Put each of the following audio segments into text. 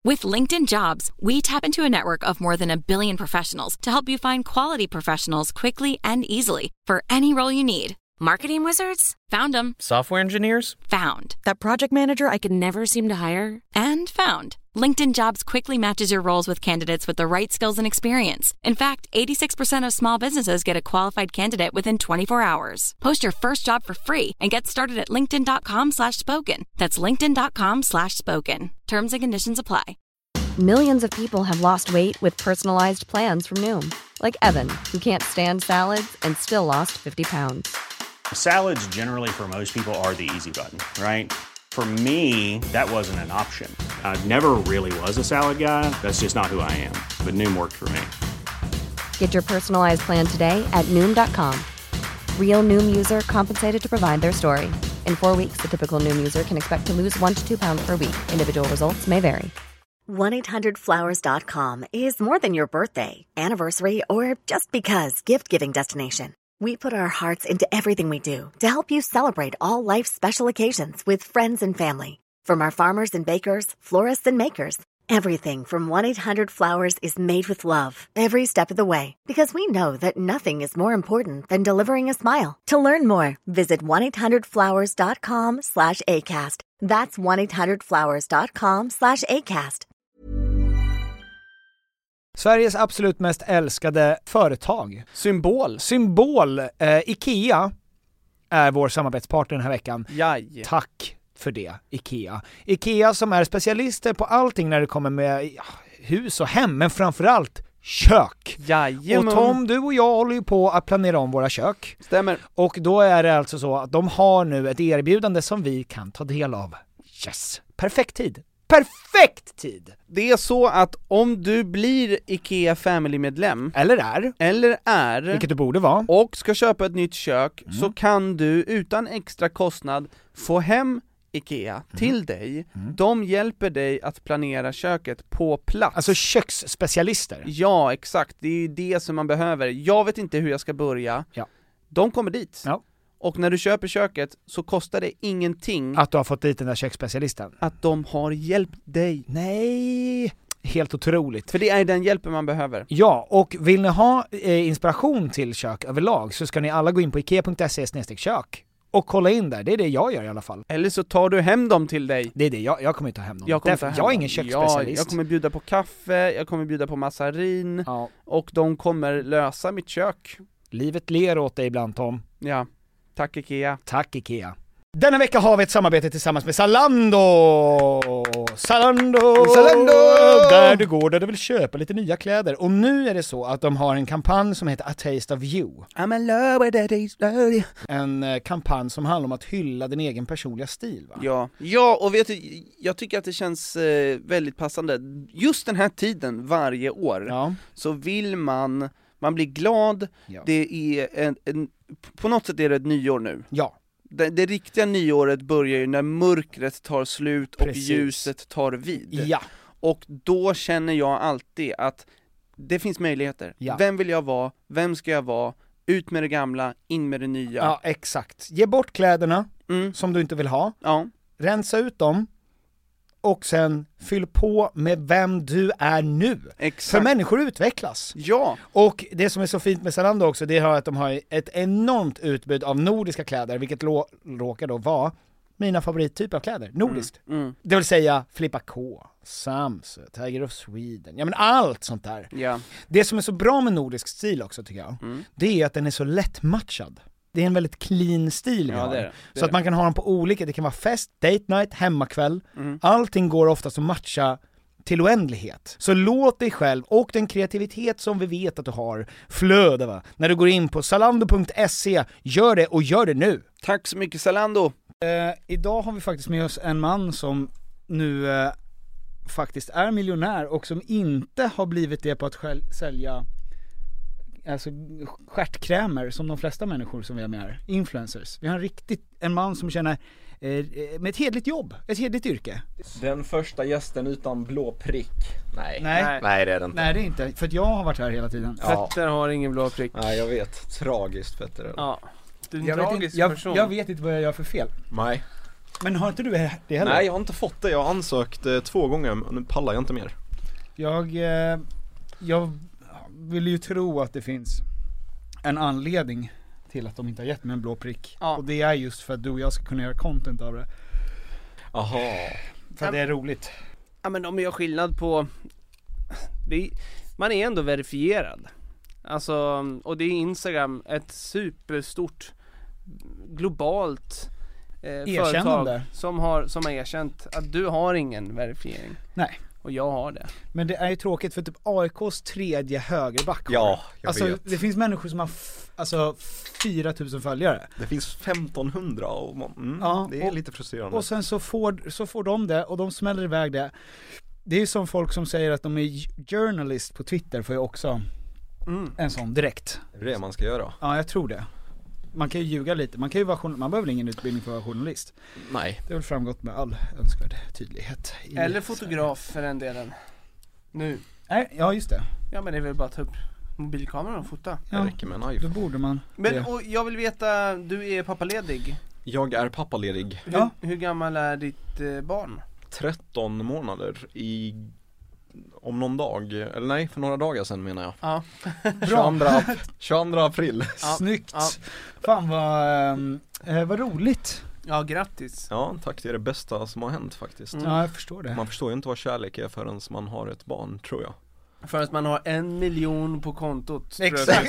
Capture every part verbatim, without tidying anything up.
With LinkedIn Jobs, we tap into a network of more than a billion professionals to help you find quality professionals quickly and easily for any role you need. Marketing wizards? Found them. Software engineers? Found. That project manager I could never seem to hire? And found. LinkedIn Jobs quickly matches your roles with candidates with the right skills and experience. In fact, eighty-six percent of small businesses get a qualified candidate within twenty-four hours. Post your first job for free and get started at linkedin.com slash spoken. That's linkedin.com slash spoken. Terms and conditions apply. Millions of people have lost weight with personalized plans from Noom. Like Evan, who can't stand salads and still lost fifty pounds. Salads generally for most people are the easy button, right? For me, that wasn't an option. I never really was a salad guy. That's just not who I am. But Noom worked for me. Get your personalized plan today at Noom dot com. Real Noom user compensated to provide their story. In four weeks, the typical Noom user can expect to lose one to two pounds per week. Individual results may vary. one eight hundred flowers dot com is more than your birthday, anniversary, or just because gift-giving destination. We put our hearts into everything we do to help you celebrate all life's special occasions with friends and family. From our farmers and bakers, florists and makers, everything from one eight hundred flowers is made with love every step of the way. Because we know that nothing is more important than delivering a smile. To learn more, visit one eight hundred flowers dot com slash ACAST. That's one eight hundred flowers dot com slash ACAST. Sveriges absolut mest älskade företag. Symbol. Symbol. Eh, Ikea är vår samarbetspartner den här veckan. Jaj. Tack för det, Ikea. Ikea som är specialister på allting när det kommer med ja, hus och hem, men framförallt kök. Jajamän. Och Tom, du och jag håller ju på att planera om våra kök. Stämmer. Och då är det alltså så att de har nu ett erbjudande som vi kan ta del av. Yes. Perfekt tid. Perfekt tid! Det är så att om du blir Ikea Family-medlem Eller är Eller är Vilket du borde vara Och ska köpa ett nytt kök mm. Så kan du utan extra kostnad få hem Ikea mm. till dig. Mm. De hjälper dig att planera köket på plats. Alltså köksspecialister. Ja, exakt. Det är ju det som man behöver. Jag vet inte hur jag ska börja. Ja. De kommer dit. Ja. Och när du köper köket så kostar det ingenting. Att du har fått dit den där köksspecialisten. Att de har hjälpt dig. Nej, helt otroligt. För det är den hjälpen man behöver. Ja, och vill ni ha eh, inspiration till kök överlag så ska ni alla gå in på ikea punkt se slash kök och kolla in där. Det är det jag gör i alla fall. Eller så tar du hem dem till dig. Det är det, jag, jag kommer inte ta hem dem. Jag, Därför, hem jag är dem. ingen köksspecialist. Ja, jag kommer bjuda på kaffe, jag kommer bjuda på massarin. Ja. Och de kommer lösa mitt kök. Livet ler åt dig ibland, Tom. Ja. Tack Ikea. Tack Ikea. Denna vecka har vi ett samarbete tillsammans med Zalando. Zalando. Zalando. Där du går där du vill köpa lite nya kläder. Och nu är det så att de har en kampanj som heter A Taste of You. I'm in love with a taste of you. En eh, kampanj som handlar om att hylla din egen personliga stil, va? Ja, ja och vet du, jag tycker att det känns eh, väldigt passande. Just den här tiden varje år ja. så vill man, man blir glad. Ja. Det är en, en, på något sätt är det ett nyår nu. Ja. Det, det riktiga nyåret börjar ju när mörkret tar slut och Precis. ljuset tar vid. Ja. Och då känner jag alltid att det finns möjligheter. Ja. Vem vill jag vara? Vem ska jag vara? Ut med det gamla, in med det nya. Ja, exakt. Ge bort kläderna mm. som du inte vill ha. Ja. Rensa ut dem. Och sen fyll på med vem du är nu. Exakt. För människor utvecklas. Ja. Och det som är så fint med Zalando också, det är att de har ett enormt utbud av nordiska kläder, vilket lå- råkar då vara mina favorittyper av kläder, nordiskt. Mm. Mm. Det vill säga Filippa K, Samsö, Tiger of Sweden, ja men allt sånt där. Ja. Det som är så bra med nordisk stil också tycker jag, mm. det är att den är så lättmatchad. Det är en väldigt clean stil vi ja, har. det är det. Det så är att man kan ha dem på olika, det kan vara fest, date night, hemmakväll. Mm. Allting går oftast att matcha till oändlighet. Så låt dig själv och den kreativitet som vi vet att du har flöda, va? När du går in på zalando punkt se, gör det och gör det nu. Tack så mycket Zalando. Eh, idag har vi faktiskt med oss en man som nu eh, faktiskt är miljonär och som inte har blivit det på att själv sälja alltså stjärtkrämer som de flesta människor som vi har med här, influencers. Vi har en riktigt en man som känner eh, med ett hedligt jobb, ett hedligt yrke. Den första gästen utan blå prick. Nej. Nej. Nej, det är det inte. Nej, det är inte, för att jag har varit här hela tiden. Ja. Petter har ingen blå prick. Nej, jag vet. Tragiskt, Petter. Ja. Du är en Jag vet, tragisk inte, jag, person. jag vet inte vad jag gör för fel. Nej. Men har inte du det heller? Nej, jag har inte fått det. Jag har ansökt eh, två gånger, men nu pallar jag inte mer. Jag, eh, jag vill ju tro att det finns en anledning till att de inte har gett mig en blå prick. Ja. Och det är just för att du och jag ska kunna göra content av det. Aha. För att det är roligt. Ja, men de gör skillnad på det är, man är ändå verifierad. Alltså, och det är Instagram ett superstort globalt eh, företag som har, som har erkänt att du har ingen verifiering. Nej. Och jag har det. Men det är ju tråkigt för typ A I K:s tredje högerback. Ja, jag alltså, vet. det finns människor som har f- alltså fyra tusen följare. Det finns femtonhundra och man, mm, Ja, det är och, lite frustrerande. Och sen så får, så får de det och de smäller iväg det. Det är ju som folk som säger att de är journalist på Twitter får ju också mm. en sån direkt. Det är det man ska göra. Ja, jag tror det. Man kan ju ljuga lite, man kan ju vara journalist, man behöver ingen utbildning för att vara journalist. Nej. Det har väl framgått med all önskvärd tydlighet. Eller fotograf för den delen. Nu. Nej, ja just det. Ja, men det är väl bara att ta upp mobilkameran och fota. Ja, det räcker med en iPhone. Då borde man. Men och jag vill veta, du är pappaledig. Jag är pappaledig. Hur, ja. hur gammal är ditt eh, barn? tretton månader i om någon dag, eller nej, för några dagar sedan menar jag. Ja. tjugoandra april. Ja. Snyggt. Ja. Fan vad, eh, vad roligt. Ja, grattis. Ja, tack, det är det bästa som har hänt faktiskt. Mm. Ja, jag förstår det. Man förstår ju inte vad kärlek är förrän man har ett barn, tror jag. Förrän man har en miljon på kontot. Exakt.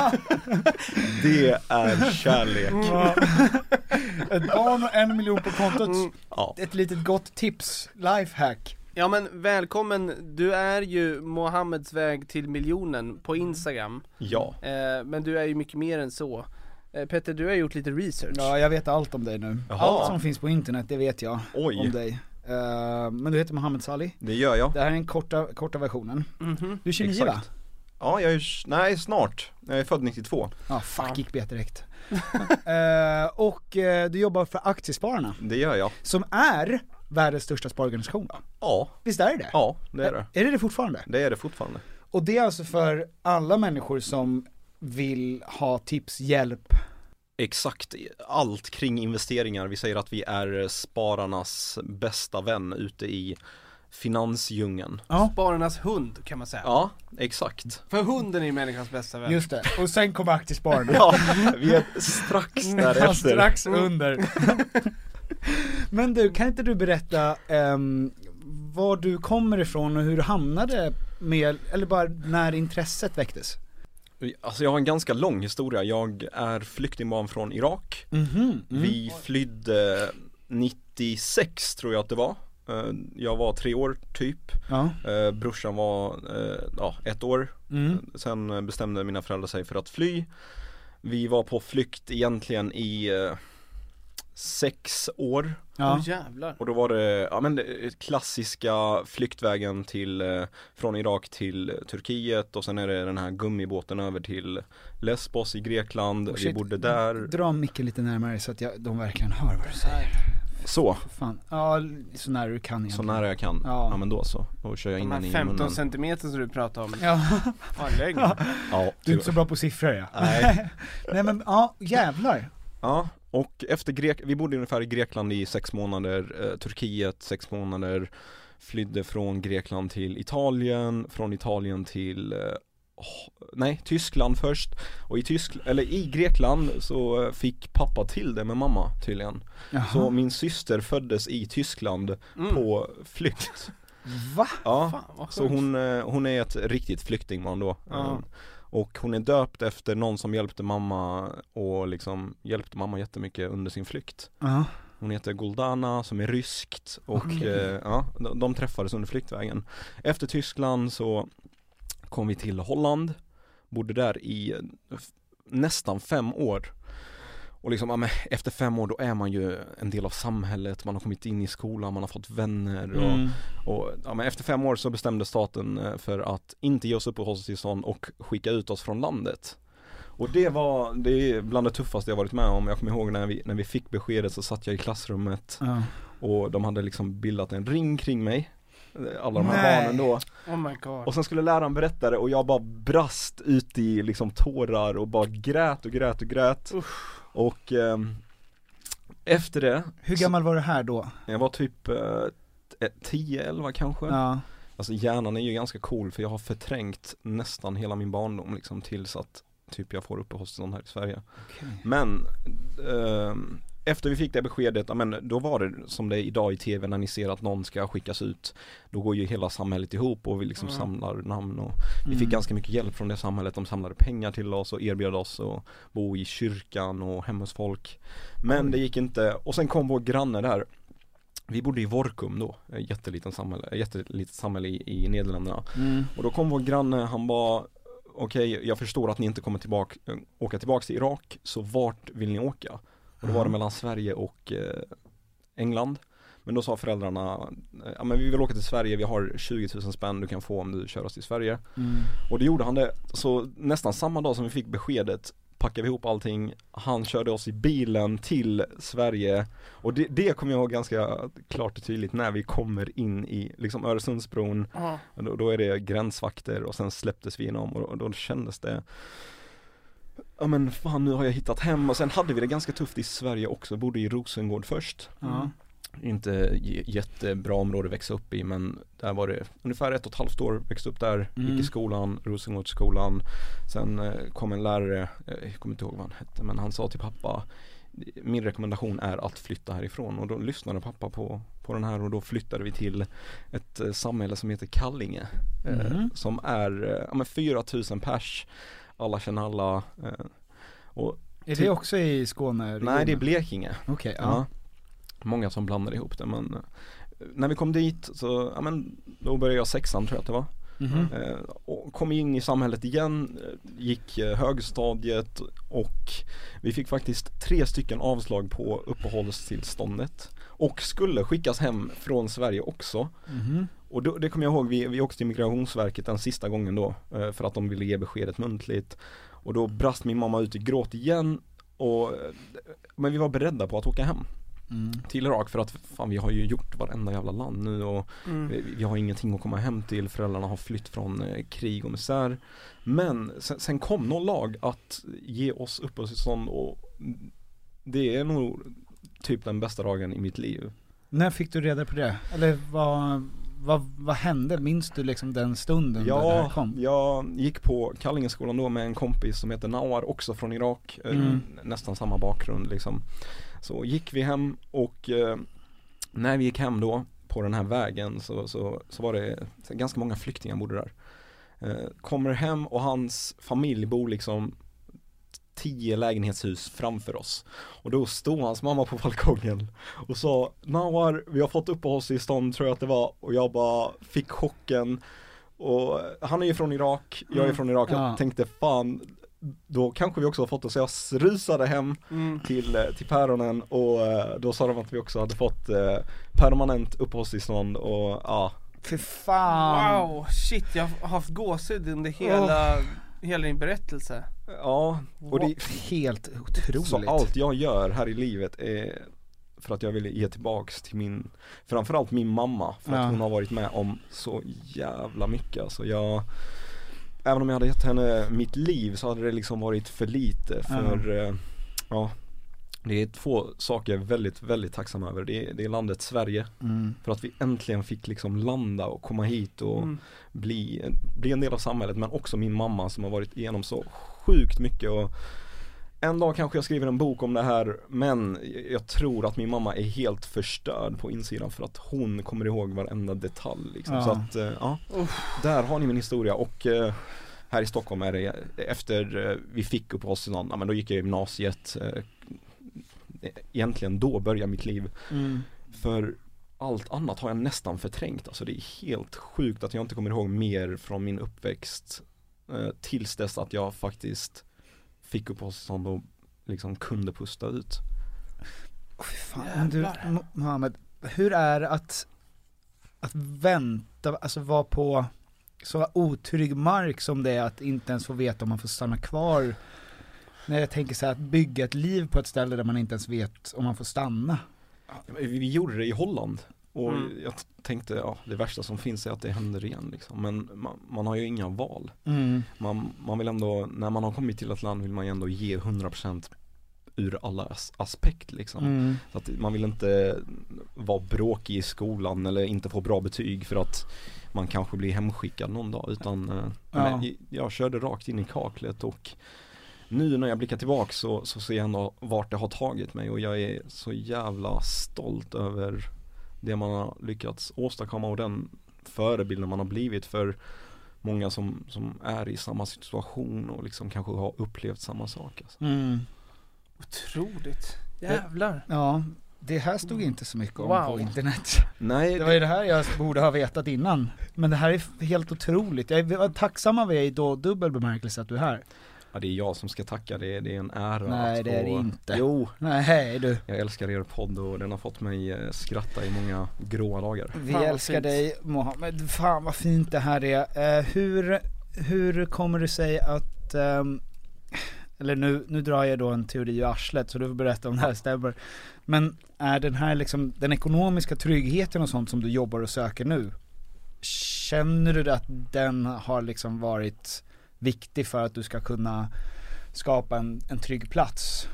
Det är kärlek. Ja. Ett barn och en miljon på kontot. Mm. Ja. Ett litet gott tips, lifehack. Ja, men välkommen, du är ju Mohammeds väg till miljonen på Instagram. Ja. eh, Men du är ju mycket mer än så. eh, Petter, du har gjort lite research. Ja, jag vet allt om dig nu. Jaha. Allt som finns på internet, det vet jag. Oj. Om dig. uh, Men du heter Mohammed Salih. Det gör jag. Det här är den korta, korta versionen. Mm-hmm. Du är tjugonio Exakt. va? Ja, jag är, nej snart. Jag är född nittiotvå. Ah, fuck, Ja. gick bet direkt. uh, Och uh, du jobbar för Aktiespararna. Det gör jag. Som är världens största sparorganisation va? Ja. Visst är det det? Ja, det är det. Är det det fortfarande? Det är det fortfarande. Och det är alltså för alla människor som vill ha tips, hjälp. Exakt, allt kring investeringar. Vi säger att vi är spararnas bästa vän ute i finansdjungeln. Ja, Spararnas hund kan man säga. Ja, exakt. För hunden är ju människans bästa vän. just det. Och sen kommer Aktiespararna. Ja, vi är strax därefter. Strax under. Men du, kan inte du berätta um, var du kommer ifrån och hur du hamnade med, eller bara när intresset väcktes? Alltså jag har en ganska lång historia. Jag är flyktingbarn från Irak. Mm-hmm. Mm. Vi flydde nittiosex tror jag att det var. Jag var tre år typ. Ja. Brorsan var ja, ett år. Mm. Sen bestämde mina föräldrar sig för att fly. Vi var på flykt egentligen i sex år. Ja. Åh, jävlar. Och då var det, ja men det klassiska flyktvägen till, eh, från Irak till Turkiet och sen är det den här gummibåten över till Lesbos i Grekland. Oh, vi shit. bodde där. Dra micken lite närmare så att jag, de verkligen hör vad du säger. Så, Fan. Ja, så nära du kan så egentligen. nära jag kan. Ja. Ja, men då så, då kör jag in De den här i femton munnen. centimeter som du pratar om. Ja. Fan, lägg. Ja, Du är inte så bra på siffror ja. Nej. Nej men, ja, jävlar. Ja, och efter Grek, vi bodde ungefär i Grekland i sex månader, eh, Turkiet sex månader, flydde från Grekland till Italien, från Italien till eh, oh, nej, Tyskland först. Och i Tyskland, eller i Grekland så fick pappa till det med mamma tydligen. Jaha. Så min syster föddes i Tyskland Mm. på flykt. Va? Ja, Fan, vad så sjukt. hon, eh, hon är ett riktigt flyktingbarn då. Ja. Eh, Och hon är döpt efter någon som hjälpte mamma och liksom hjälpte mamma jättemycket under sin flykt. Ja. Hon heter Goldana som är ryskt och Okej. eh, ja, de, de träffades under flyktvägen. Efter Tyskland så kom vi till Holland, bodde där i eh, f- nästan fem år. Och liksom, ja, men efter fem år då är man ju en del av samhället, man har kommit in i skolan, man har fått vänner och, Mm. och ja, men efter fem år så bestämde staten eh, för att inte ge oss uppehållstillstånd och skicka ut oss från landet. Och det var, det är bland det tuffaste jag varit med om. Jag kommer ihåg när vi, när vi fick beskedet så satt jag i klassrummet Ja. och de hade liksom bildat en ring kring mig, alla de här Nej. barnen då. Oh my god. Och sen skulle läraren berätta det och jag bara brast ut i liksom tårar och bara grät och grät och grät. Och ehm, efter det. Hur gammal var du här då? Jag var typ eh, tio elva kanske. Ja. Alltså hjärnan är ju ganska cool för jag har förträngt nästan hela min barndom liksom tills att typ jag får uppehållstillstånd här i Sverige. Okay. Men eh, efter vi fick det beskedet, ja, men då var det som det är idag i tv när ni ser att någon ska skickas ut. Då går ju hela samhället ihop och vi liksom mm. samlar namn och vi Mm. fick ganska mycket hjälp från det samhället. De samlade pengar till oss och erbjöd oss att bo i kyrkan och hemma hos folk. Men mm. det gick inte. Och sen kom vår granne där. Vi bodde i Vorkum då, ett jätteliten samhälle, ett jättelitet samhälle i, i Nederländerna. Mm. Och då kom vår granne, han bara okej, okay, jag förstår att ni inte kommer tillbaka, åka tillbaka till Irak, så vart vill ni åka? Och då var det mellan Sverige och eh, England. Men då sa föräldrarna, ja men vi vill åka till Sverige, vi har tjugo tusen spänn du kan få om du kör oss till Sverige. Mm. Och det gjorde han det, så nästan samma dag som vi fick beskedet packade vi ihop allting, han körde oss i bilen till Sverige. Och det, det kommer jag ihåg ganska klart och tydligt när vi kommer in i liksom Öresundsbron. Uh-huh. Då, då är det gränsvakter och sen släpptes vi igenom och, och då kändes det, ja men fan nu har jag hittat hem. Och sen hade vi det ganska tufft i Sverige också, bodde i Rosengård först. Mm. Inte j- jättebra område att växa upp i, men där var det ungefär ett och ett halvt år, växte upp där, Mm. gick i skolan, Rosengårdsskolan. Sen eh, kom en lärare, eh, jag kommer inte ihåg vad han hette, men han sa till pappa, min rekommendation är att flytta härifrån. Och då lyssnade pappa på, på den här och då flyttade vi till ett eh, samhälle som heter Kallinge. Eh, Mm. som är eh, ja, men fyra tusen pers, alla känner alla. Eh, och Är det också i Skåne? nej, det är Blekinge. Okej, okay, ja. Ja. Många som blandade ihop det, men eh, när vi kom dit så, ja men då började jag sexan tror jag att det var. Mhm. Eh, och kom in i samhället igen, eh, gick eh, högstadiet och vi fick faktiskt tre stycken avslag på uppehållstillståndet och skulle skickas hem från Sverige också. Mhm. Och då, det kommer jag ihåg, vi, vi åkte till Migrationsverket den sista gången då eh, för att de ville ge beskedet muntligt. Och då brast min mamma ut i gråt igen och, eh, men vi var beredda på att åka hem Mm. till Irak för att fan vi har ju gjort varenda jävla land nu och Mm. vi, vi har ingenting att komma hem till, föräldrarna har flytt från eh, krig och misär. Men sen, sen kom någon lag att ge oss uppehållstillstånd och det är nog typ den bästa dagen i mitt liv. När fick du reda på det? Eller vad, vad, vad hände? Minns du liksom den stunden när det här Ja, kom? jag gick på Kallingeskolan då med en kompis som heter Nawar, också från Irak, eh, Mm. nästan samma bakgrund liksom. Så gick vi hem och eh, när vi gick hem då på den här vägen så, så, så var det så ganska många flyktingar bodde där. Eh, kommer hem och hans familj bor liksom tio lägenhetshus framför oss. Och då stod hans mamma på balkongen och sa, Nawar, vi har fått uppehållstillstånd tror jag att det var. Och jag bara fick chocken. Och han är ju från Irak, jag är Mm. från Irak. Jag Ja. tänkte, fan, då kanske vi också har fått det. Så jag rusade hem Mm. till, eh, till päronen och eh, då sa de att vi också hade fått eh, permanent uppehållstillstånd och ja. Fy fan! Wow, shit, jag har haft gåshud under hela, hela din berättelse. Ja, och det, Helt otroligt. så allt jag gör här i livet är för att jag vill ge tillbaks till min, framförallt min mamma, för att Ja. hon har varit med om så jävla mycket. Alltså jag, även om jag hade gett henne mitt liv så hade det liksom varit för lite för ja, ja det är två saker jag är väldigt, väldigt tacksam över. Det är, det är landet Sverige, Mm. för att vi äntligen fick liksom landa och komma hit och Mm. bli, bli en del av samhället, men också min mamma som har varit igenom så sjukt mycket. Och en dag kanske jag skriver en bok om det här, men jag tror att min mamma är helt förstörd på insidan för att hon kommer ihåg varenda detalj liksom. Ja. Så att, eh, ja, där har ni min historia. Och eh, här i Stockholm är det, efter eh, vi fick uppehållstillstånd, ja men då gick jag i gymnasiet. Eh, egentligen då började mitt liv. Mm. För allt annat har jag nästan förträngt. Alltså det är helt sjukt att jag inte kommer ihåg mer från min uppväxt eh, tills dess att jag faktiskt fick uppehållstillstånd och liksom kunde pusta ut. Oh, fy fan. Men du, Jävlar. Mo- Mohammed, hur är det att, att vänta, alltså vara på så otrygg mark som det är att inte ens få veta om man får stanna kvar? När jag tänker så här, att bygga ett liv på ett ställe där man inte ens vet om man får stanna. Vi, vi gjorde det i Holland och Mm. jag t- tänkte, ja, det värsta som finns är att det händer igen liksom. Men man, man har ju inga val. Mm. Man, man vill ändå, när man har kommit till ett land vill man ju ändå ge hundra procent ur alla as- aspekt liksom. Mm. Så att man vill inte vara bråkig i skolan eller inte få bra betyg för att man kanske blir hemskickad någon dag, utan eh, Ja. men, jag körde rakt in i kaklet, och nu när jag blickar tillbaka så, så ser jag ändå vart det har tagit mig, och jag är så jävla stolt över det man har lyckats åstadkomma och den förebilden man har blivit för många som, som är i samma situation och liksom kanske har upplevt samma sak alltså. Mm. Otroligt. Jävlar. Ja, det här stod inte så mycket om Wow. på internet. Nej, Det var ju det här jag borde ha vetat innan. Men det här är helt otroligt. Jag är tacksam av dig då, dubbel bemärkelse att du är här. ja, det är jag som ska tacka, det, det är en ära. Nej, att det är det få- inte. Jo, Nej, hej du. jag älskar er podd och den har fått mig eh, skratta i många gråa dagar. Vi Fan, vad älskar fint. dig Mohammed. Fan vad fint det här är. Eh, hur, hur kommer det sig att, ehm, eller nu, nu drar jag då en teori i arslet så du får berätta om det här stämmer. Men är den här liksom, den ekonomiska tryggheten och sånt som du jobbar och söker nu, känner du att den har liksom varit viktig för att du ska kunna skapa en, en trygg plats?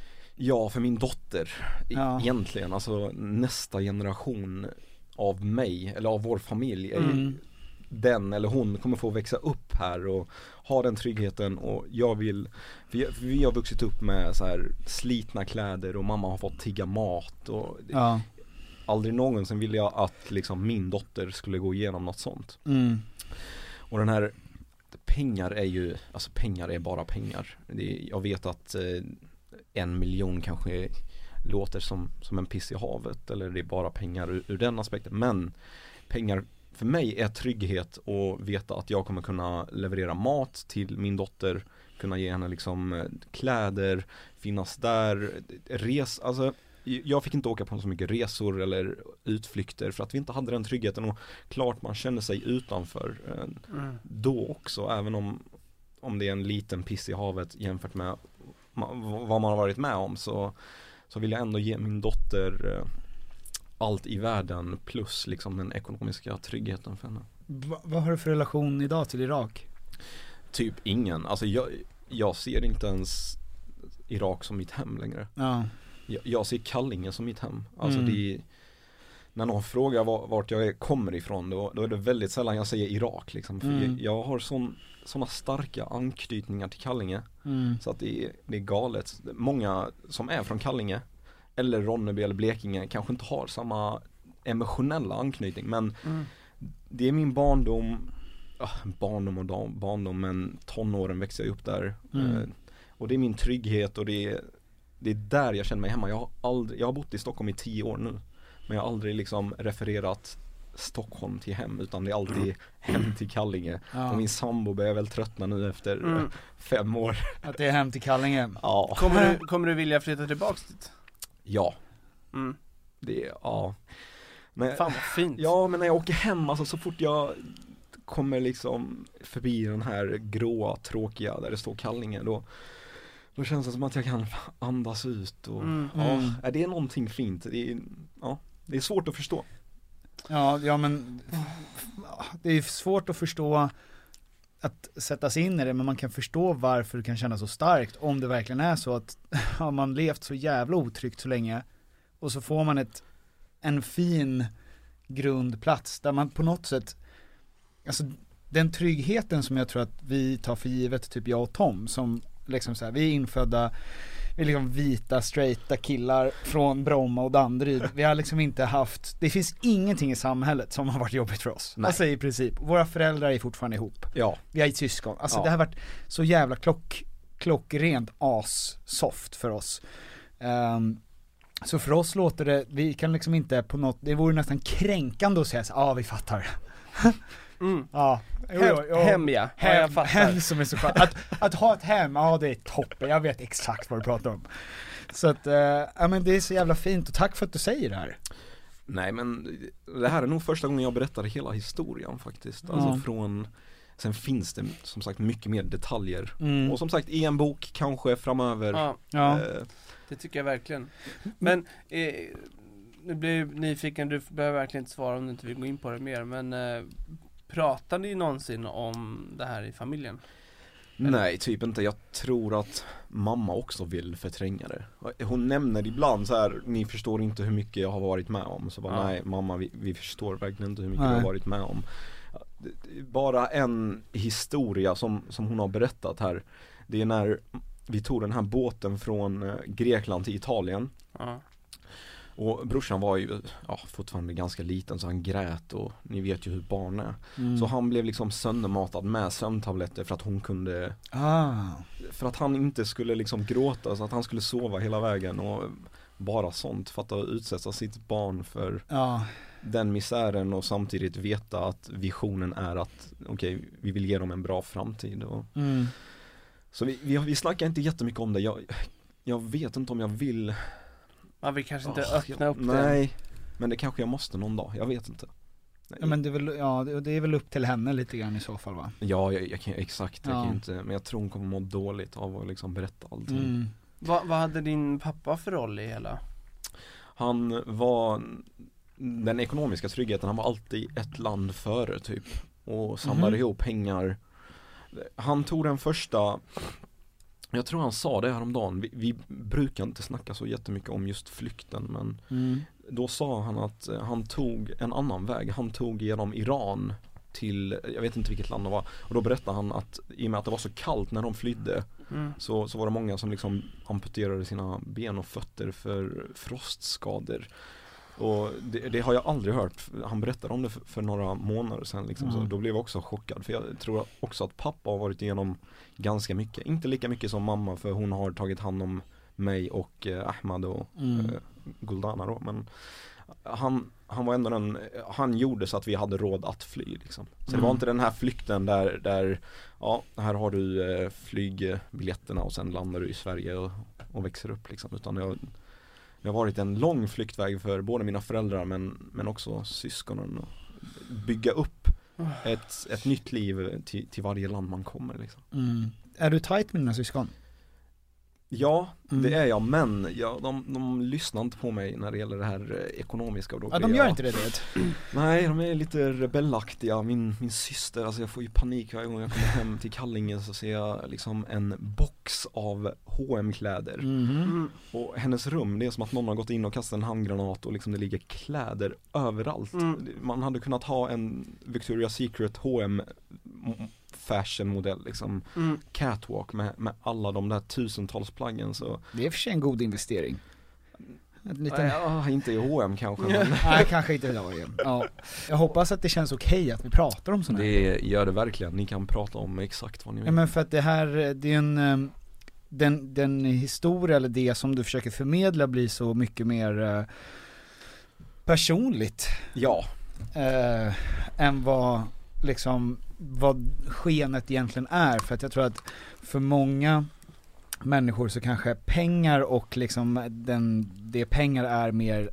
Ja, för min dotter e- Ja. egentligen, alltså nästa generation av mig eller av vår familj är ju Mm. den eller hon kommer få växa upp här och ha den tryggheten, och jag vill, för, jag, för vi har vuxit upp med så här slitna kläder och mamma har fått tigga mat och Ja. aldrig någonsin ville jag att liksom min dotter skulle gå igenom något sånt. Mm. Och den här, pengar är ju, alltså pengar är bara pengar. Det är, jag vet att eh, en miljon kanske låter som, som en piss i havet, eller det är bara pengar ur, ur den aspekten, men pengar för mig är trygghet och veta att jag kommer kunna leverera mat till min dotter, kunna ge henne liksom eh, kläder, finnas där, res, alltså jag fick inte åka på så mycket resor eller utflykter för att vi inte hade den tryggheten, och klart man känner sig utanför eh, Mm. då också, även om, om det är en liten piss i havet jämfört med ma- vad man har varit med om, så, så vill jag ändå ge min dotter eh, allt i världen plus liksom den ekonomiska tryggheten för henne. Va, vad har du för relation idag till Irak? Typ ingen, alltså jag, jag ser inte ens Irak som mitt hem längre. Ja. Jag, jag ser Kallinge som mitt hem. Alltså Mm. det är, när någon frågar var, vart jag kommer ifrån, då, då är det väldigt sällan jag säger Irak liksom. För Mm. jag, jag har sån, såna starka anknytningar till Kallinge. Mm. Så att det är, det är galet. Många som är från Kallinge eller Ronneby eller Blekinge kanske inte har samma emotionella anknytning, men Mm. det är min barndom, ah, barndom och dam, barndom, men tonåren växte jag upp där. Mm. Eh, och det är min trygghet, och det är, det är där jag känner mig hemma. Jag har aldrig, jag har bott i Stockholm i tio år nu, men jag har aldrig liksom refererat Stockholm till hem, utan det är alltid hem till Kallinge. Ja. Och min sambo börjar väl tröttna nu efter Mm. eh, fem år. Att det är hem till Kallinge. Ja. Kommer du, kommer du vilja flytta tillbaks dit? Ja, Mm. det är, ja. Men, Fan vad fint. ja, men när jag åker hem, alltså så fort jag kommer liksom förbi den här gråa, tråkiga, där det står Kallinge, då, då känns det som att jag kan andas ut och, Mm. ja, Mm. är det är någonting fint. Det är, ja, det är svårt att förstå. Ja, ja men det är svårt att förstå, att sätta sig in i det, men man kan förstå varför det kan kännas så starkt, om det verkligen är så att har man levt så jävla otryggt så länge och så får man ett en fin grundplats där man på något sätt, alltså den tryggheten som jag tror att vi tar för givet, typ jag och Tom, som liksom så här, vi är infödda, vi är liksom vita, straighta killar från Bromma och Danderyd. Vi har liksom inte haft, det finns ingenting i samhället som har varit jobbigt för oss. Nej. Alltså i princip, våra föräldrar är fortfarande ihop. Ja, Vi har ett syskon. Alltså Ja. det har varit så jävla klock, klockrent as-soft för oss. Ehm, så för oss låter det, vi kan liksom inte på något, det vore nästan kränkande att säga så, ja ah, vi fattar. Mm. Ja, jo, Hem, jo, jo. hem ja, ja jag Hem, fattar. hem som är så skönt. Att, att ha ett hem, ja det är toppen, jag vet exakt vad du pratar om. Så att, eh, ja men det är så jävla fint, och tack för att du säger det här. nej men det här är nog första gången jag berättar hela historien faktiskt. Alltså Ja. från, sen finns det som sagt mycket mer detaljer. Mm. Och som sagt, i en bok kanske framöver. Ja, Ja. Eh, det tycker jag verkligen. Men eh, nu blir jag nyfiken, du behöver verkligen inte svara om du inte vill gå in på det mer, men eh, pratar ni någonsin om det här i familjen? Nej, typ inte. Jag tror att mamma också vill förtränga det. Hon nämner ibland så här: ni förstår inte hur mycket jag har varit med om. Så bara, ja. nej mamma, vi, vi förstår verkligen inte hur mycket nej. du har varit med om. Bara en historia som, som hon har berättat här. Det är när vi tog den här båten från Grekland till Italien. Ja. Och brorsan var ju ja, fortfarande ganska liten, så han grät, och ni vet ju hur barn är. Mm. Så han blev liksom söndermatad med sömntabletter för att hon kunde ah. för att han inte skulle liksom gråta, så att han skulle sova hela vägen, och bara sånt för att utsätta sitt barn för ah. den misären, och samtidigt veta att visionen är att okej, okay, vi vill ge dem en bra framtid. Och mm. Så vi, vi, vi snackar inte jättemycket om det. Jag, jag vet inte om jag vill. Man vill kanske inte oh, öppna jag, upp nej, det. Nej, men det kanske jag måste någon dag. Jag vet inte. Ja, men det är, väl, ja, det är väl upp till henne lite grann i så fall, va? Ja, jag, jag kan, exakt. Jag ja. kan inte, men jag tror hon kommer må dåligt av att liksom berätta allting. Mm. Va, vad hade din pappa för roll i hela? Han var den ekonomiska tryggheten. Han var alltid ett land före typ. Och samlade mm. ihop pengar. Han tog den första... Jag tror han sa det häromdagen. Vi, vi brukar inte snacka så jättemycket om just flykten, men mm. då sa han att han tog en annan väg. Han tog genom Iran till, jag vet inte vilket land det var. Och då berättade han att i och med att det var så kallt när de flydde mm. så, så var det många som liksom amputerade sina ben och fötter för frostskador. Och det, det har jag aldrig hört. Han berättade om det för, för några månader sedan liksom. Mm. Så då blev jag också chockad. För jag tror också att pappa har varit igenom ganska mycket. Inte lika mycket som mamma, för hon har tagit hand om mig och eh, Ahmad och mm. eh, Guldana då. Men han, han var ändå den, han gjorde så att vi hade råd att fly liksom. Så mm. det var inte den här flykten där, där ja, här har du eh, flygbiljetterna och sen landar du i Sverige och, och växer upp liksom. Utan jag Det har varit en lång flyktväg för både mina föräldrar men, men också syskonen. Och bygga upp ett, ett nytt liv till, till varje land man kommer. Liksom. Mm. Är du tajt med dina syskon? Ja, mm. det är jag, men ja, de, de lyssnar inte på mig när det gäller det här ekonomiska. Och då ja, de gör jag, inte det, det. Nej, de är lite rebellaktiga. Min, min syster, alltså jag får ju panik varje gång jag kommer hem till Kallinge, så ser jag liksom en box av H och M-kläder. Mm. Och hennes rum, det är som att någon har gått in och kastat en handgranat och liksom det ligger kläder överallt. Mm. Man hade kunnat ha en Victoria's Secret H och M fashion-modell, liksom mm. catwalk med, med alla de där tusentals plaggen. Så. Det är för sig en god investering. Lite... Ja, inte i H och M kanske. Men... Nej, kanske inte i H och M. Ja. Jag hoppas att det känns okej att vi pratar om sådana här. Det gör det verkligen. Ni kan prata om exakt vad ni vill. Ja, men för att det här, det är en den, den historia eller det som du försöker förmedla blir så mycket mer uh, personligt. Ja. Uh, än vad liksom vad skenet egentligen är, för att jag tror att för många människor så kanske pengar och liksom den, det pengar är mer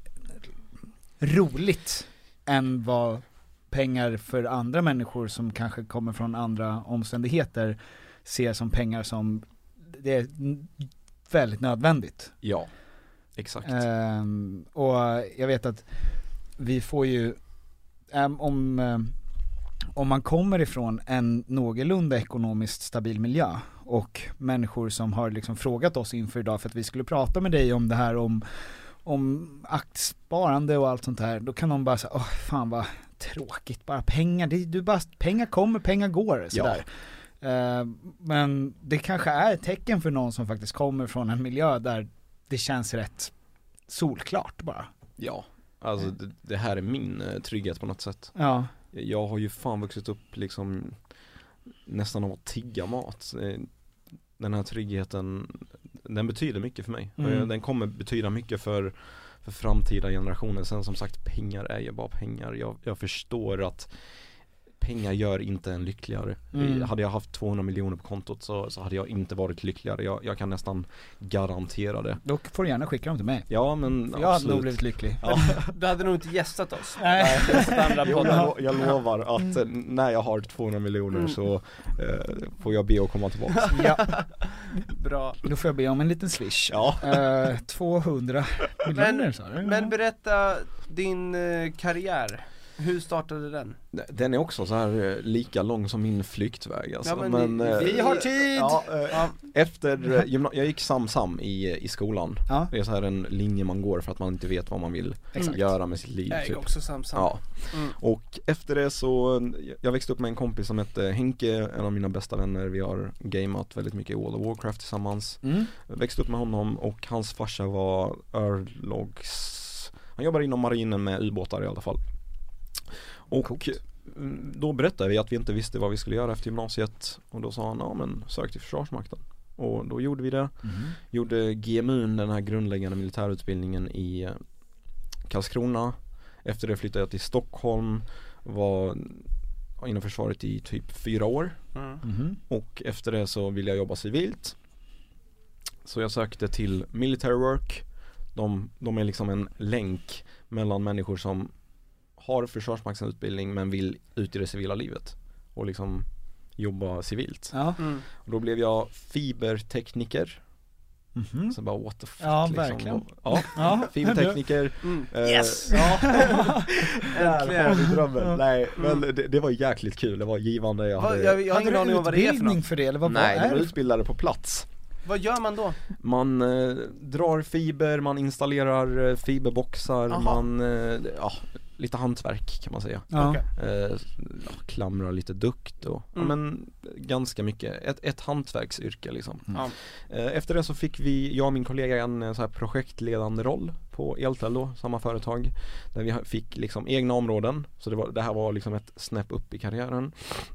roligt än vad pengar för andra människor som kanske kommer från andra omständigheter ser som pengar som det är väldigt nödvändigt. Ja, exakt. Um, och jag vet att vi får ju um, om um, om man kommer ifrån en någorlunda ekonomiskt stabil miljö och människor som har liksom frågat oss inför idag för att vi skulle prata med dig om det här om, om aktiesparande och allt sånt här, då kan de bara säga, åh fan vad tråkigt, bara pengar, det, du bara, pengar kommer, pengar går sådär. Ja. Uh, men det kanske är ett tecken för någon som faktiskt kommer från en miljö där det känns rätt solklart bara. Ja, alltså det, det här är min uh, trygghet på något sätt. Ja. Jag har ju fan vuxit upp liksom nästan av att tigga mat. Den här tryggheten, den betyder mycket för mig. Mm. Den kommer betyda mycket för, för framtida generationer. Sen som sagt, pengar är ju bara pengar. Jag, jag förstår att pengar gör inte en lyckligare. Mm. Hade jag haft tvåhundra miljoner på kontot så, så hade jag inte varit lyckligare. Jag, jag kan nästan garantera det. Då får du gärna skicka dem till mig. Ja, men jag hade nog blivit lycklig. Ja. Du hade nog inte gästat oss. Nej. jag, jag, jag lovar att mm. när jag har tvåhundra miljoner mm. så eh, får jag be att komma tillbaka. Ja. Bra. Då får jag be om en liten swish. Ja. Eh, tvåhundra miljoner men, sa du. Men berätta din eh, karriär. Hur startade den? Den är också så här lika lång som min flyktväg alltså. Ja, men men, vi, vi har tid! Ja, ja. Efter gymna- jag gick sam-sam i, i skolan. Ja. Det är så här en linje man går för att man inte vet vad man vill Exakt. göra med sitt liv. Jag är typ. också samsam. Ja. Mm. Och efter det så, jag växte upp med en kompis som hette Henke, en av mina bästa vänner. Vi har gameat väldigt mycket i World of Warcraft tillsammans. Mm. Jag växte upp med honom och hans farsa var örlogs, han jobbar inom marinen med ubåtar i alla fall. Och Coolt. då berättade vi att vi inte visste vad vi skulle göra efter gymnasiet. Och då sa han, ja men sök till Försvarsmakten. Och då gjorde vi det. Mm. Gjorde G M U, den här grundläggande militärutbildningen i Karlskrona. Efter det flyttade jag till Stockholm. Var inom försvaret i typ fyra år. Mm. Mm. Och efter det så ville jag jobba civilt. Så jag sökte till Military Work. De, de är liksom en länk mellan människor som har försvarsmaktsutbildning men vill ut i det civila livet. Och liksom jobba civilt. Ja. Mm. Och då blev jag fibertekniker. Mhm. Så bara what the fuck Ja, liksom. verkligen. Ja, Ja. fibertekniker. Mm. Eh, Yes! Ja. Äntligen. Där har vi drömmen. Ja. Nej, men Mm. det, det var jäkligt kul. Det var givande. Jag Vad- hade... jag, jag har Hade ingen du aning om vad det är för utbildning något. för det eller vad, Nej, vad de är var det? utbildade på plats. Vad gör man då? Man eh, drar fiber, man installerar eh, fiberboxar, Aha. man, eh, ja, lite hantverk kan man säga. Ja. Okej. Eh, ja, klamrar lite dukt och, Mm. ja, men ganska mycket, ett, ett hantverksyrke liksom. Mm. Ja. Eh, efter det så fick vi, jag och min kollega en eh, så här projektledande roll på Eltel då, samma företag. Där vi ha- fick liksom egna områden, så det, var, det här var liksom ett snäpp upp i karriären.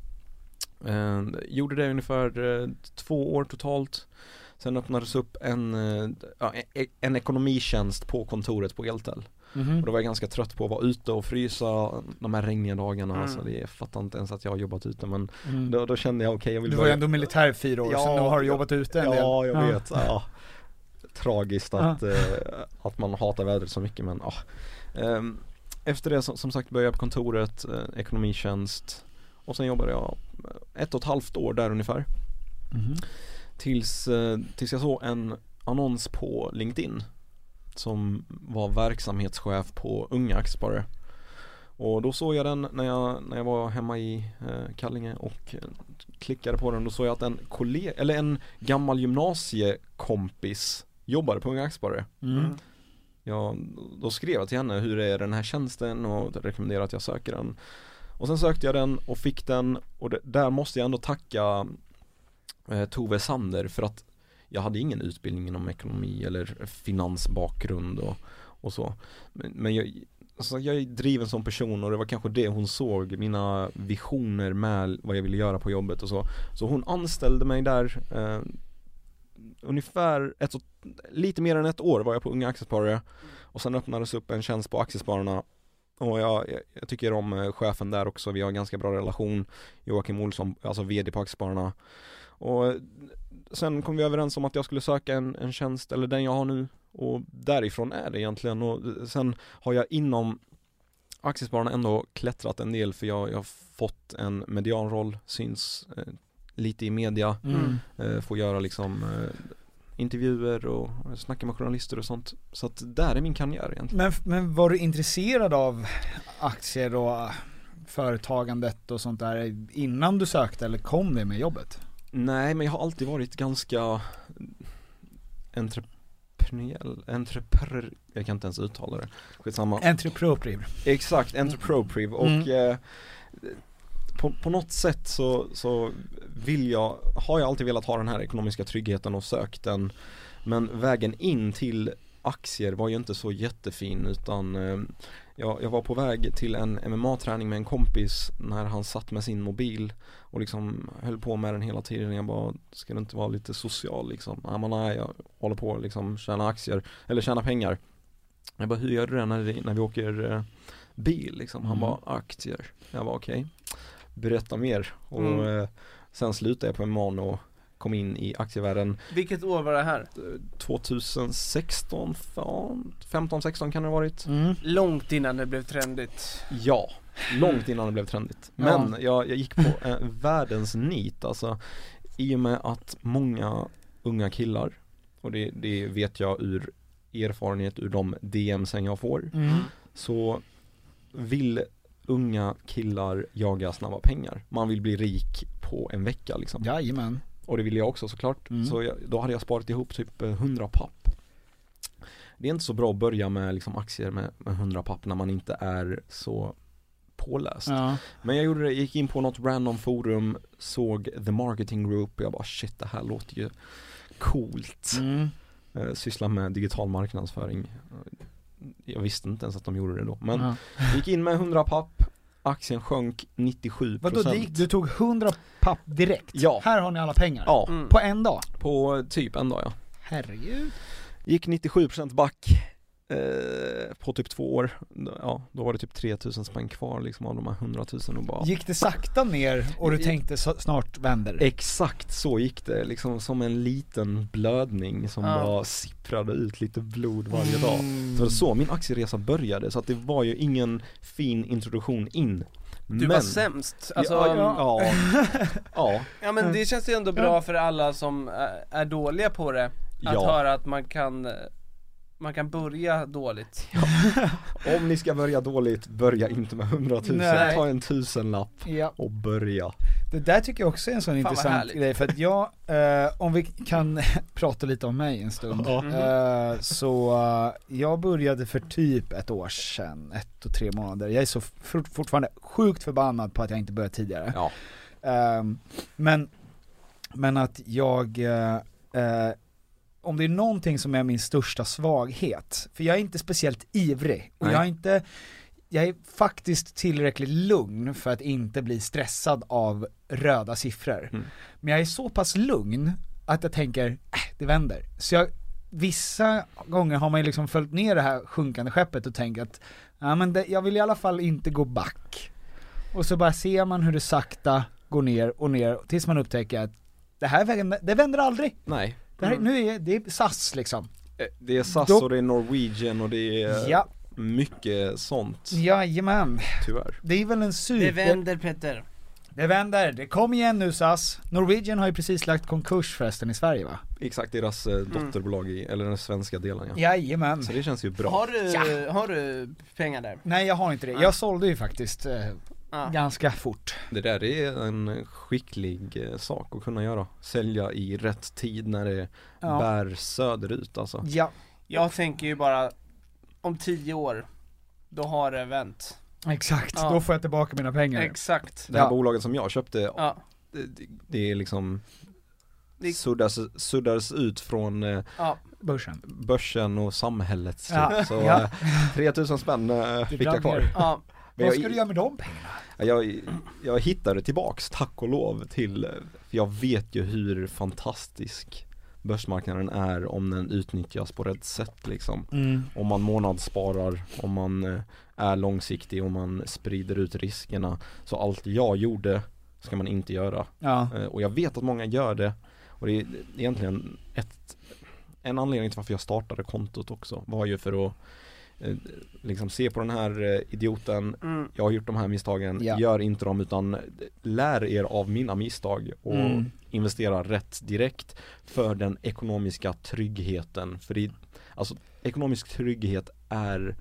Eh, gjorde det ungefär eh, två år totalt. Sen öppnades upp en, eh, ja, en, en ekonomitjänst på kontoret på Eltel. Mhm. Och då var jag ganska trött på att vara ute och frysa de här regniga dagarna. Mm. Alltså det jag fattar inte ens att jag har jobbat ute, men Mm. då, då kände jag okej, okay, jag vill Du var ju börja. ändå militär i fyra år, Ja, så nu har du ja, jobbat ute en del. Ja, jag vet. Ja. Tragiskt att, Ja. eh, att man hatar vädret så mycket, men ja. Ehm, Efter det som, som sagt började jag på kontoret, eh, ekonomitjänst, och sen jobbade jag ett och ett halvt år där ungefär. Mhm. Tills, eh, tills jag såg en annons på LinkedIn som var verksamhetschef på Unga Aktiesparare. Och då såg jag den när jag, när jag var hemma i eh, Kallinge och eh, klickade på den. Då såg jag att en kollega, eller en gammal gymnasiekompis jobbade på Unga Aktiesparare. Mm. Jag, då skrev jag till henne, hur är den här tjänsten, och rekommenderade att jag söker den. Och sen sökte jag den och fick den, och det, där måste jag ändå tacka eh, Tove Sander, för att jag hade ingen utbildning inom ekonomi eller finansbakgrund och, och så. Men, men jag, alltså jag är driven som person, och det var kanske det hon såg, mina visioner med vad jag ville göra på jobbet och så. Så hon anställde mig där. Eh, ungefär ett, lite mer än ett år var jag på Unga Aktiesparare, och sen öppnades upp en tjänst på Aktiespararna. Och jag, jag, jag tycker om eh, chefen där också, vi har en ganska bra relation. Joakim Olsson, alltså vd på Aktiespararna. Och sen kom vi överens om att jag skulle söka en, en tjänst, eller den jag har nu, och därifrån är det egentligen. Och sen har jag inom Aktiespararna ändå klättrat en del, för jag, jag har fått en medianroll, syns eh, lite i media, Mm. eh, får göra liksom eh, intervjuer och snacka med journalister och sånt. Så att där är min karriär egentligen. Men, men var du intresserad av aktier och företagandet och sånt där innan du sökte, eller kom det med jobbet? Nej, men jag har alltid varit ganska entreprenöriell, entreprenör, jag kan inte ens uttala det. Skitsamma. Entrepreneur. Exakt, entrepreneur. Och Mm. eh, på, på något sätt så, så vill jag, har jag alltid velat ha den här ekonomiska tryggheten och sökt den. Men vägen in till aktier var ju inte så jättefin, utan eh, jag, jag var på väg till en M M A-träning med en kompis när han satt med sin mobil och liksom höll på med den hela tiden. Jag bara, ska det inte vara lite social liksom? Ja, men nej, jag håller på att liksom tjäna aktier, eller tjäna pengar. Jag bara, hur gör du det när, vi, när vi åker eh, bil liksom? Han Mm. bara, aktier. Jag var okej, okay. Berätta mer. Och Mm. eh, sen slutade jag på M M A och kom in i aktievärlden Vilket år var det här? tjugohundrasexton, femton sexton kan det ha varit. Mm. Långt innan det blev trendigt. Ja, långt innan det blev trendigt. Men jag, jag gick på eh, världens nit, alltså, i och med att många unga killar, och det, det vet jag ur erfarenhet ur de D M:sen jag får, Mm. så vill unga killar jagar snabba pengar. Man vill bli rik på en vecka liksom. Jajamän. Och det ville jag också såklart. Mm. Så jag, då hade jag sparat ihop typ hundra papp. Det är inte så bra att börja med liksom aktier med, med hundra papp när man inte är så påläst. Ja. Men jag gjorde det, gick in på något random forum, såg The Marketing Group och jag bara shit, det här låter ju coolt. Mm. Uh, syssla med digital marknadsföring. Jag visste inte ens att de gjorde det då. Men Ja. gick in med hundra papp, aktien sjönk nittiosju procent. Vadå, du typ hundra papp direkt? Ja. Här har ni alla pengar? Ja, Mm. På en dag? på typ en dag ja. Herregud. Gick nittiosju procent back eh, på typ två år. Ja, då var det typ tre tusen spänn kvar liksom av de här hundra tusen och bara... Gick det sakta ner och du tänkte så, snart vänder det? Exakt så gick det, liksom som en liten blödning som Ja. bara sipprade ut lite blod varje dag. Så det var så min aktieresa började, så att det var ju ingen fin introduktion in. Du men... var sämst. Alltså, ja, ja. ja, ja, ja men det känns ju ändå bra för alla som är, är dåliga på det. Att Ja. höra att man kan man kan börja dåligt. om ni ska börja dåligt, börja inte med hundratusen, Nej. ta en tusenlapp Ja. och börja. Det där tycker jag också är en sån vad intressant härligt. grej, för att jag, eh, om vi kan prata lite om mig en stund, Ja. eh, så eh, jag började för typ ett år sedan, ett och tre månader. Jag är så fort, fortfarande sjukt förbannad på att jag inte började tidigare. Ja. Eh, men, men att jag, eh, eh, om det är någonting som är min största svaghet, för jag är inte speciellt ivrig, och Nej. jag är inte jag är faktiskt tillräckligt lugn för att inte bli stressad av röda siffror. Mm. Men jag är så pass lugn att jag tänker, äh, det vänder. Så jag, vissa gånger har man ju liksom följt ner det här sjunkande skeppet och tänkt att ja, men det, jag vill i alla fall inte gå back. Och så bara ser man hur det sakta går ner och ner tills man upptäcker att det här vänder, det vänder aldrig. Nej. Det här, Mm. nu är det är S A S liksom. Eh, Det är S A S Då- och det är Norwegian och det är Ja, mycket sånt, jajamän. tyvärr. Det är väl en super... Det vänder Petter. Det vänder, det kom igen nu S A S. Norwegian har ju precis lagt konkurs förresten i Sverige, va? Exakt, deras eh, dotterbolag i, eller den svenska delen ja. Jajamän. Så det känns ju bra. Har du, Ja. har du pengar där? Nej, jag har inte det. Jag sålde ju faktiskt eh, Ja. ganska fort. Det där är en skicklig eh, sak att kunna göra. Sälja i rätt tid när det Ja. bär söderut alltså. Ja, Jag tänker ju bara om tio år då har det vänt. exakt. Ja. Då får jag tillbaka mina pengar. Exakt. Det här Ja. bolaget som jag köpte, Ja. det, det är liksom Det- suddas, suddades ut från eh, Ja. Börsen. börsen och samhället typ. Ja. Så Ja. eh, tre tusen spänn eh, fick brann jag kvar. ner. Ja. Men Vad jag- ska du göra med de pengarna? Jag, jag hittade tillbaks, tack och lov, till, för jag vet ju hur fantastisk börsmarknaden är om den utnyttjas på rätt sätt liksom. Mm. Om man månadssparar, om man eh, är långsiktig, om man sprider ut riskerna. Så allt jag gjorde ska man inte göra. Ja. Eh, och jag vet att många gör det. Och det är egentligen ett, en anledning till varför jag startade kontot också var ju för att eh, liksom se på den här eh, idioten. Mm. Jag har gjort de här misstagen, Ja. gör inte dem utan lär er av mina misstag och Mm. investera rätt direkt för den ekonomiska tryggheten. För det, alltså ekonomisk trygghet är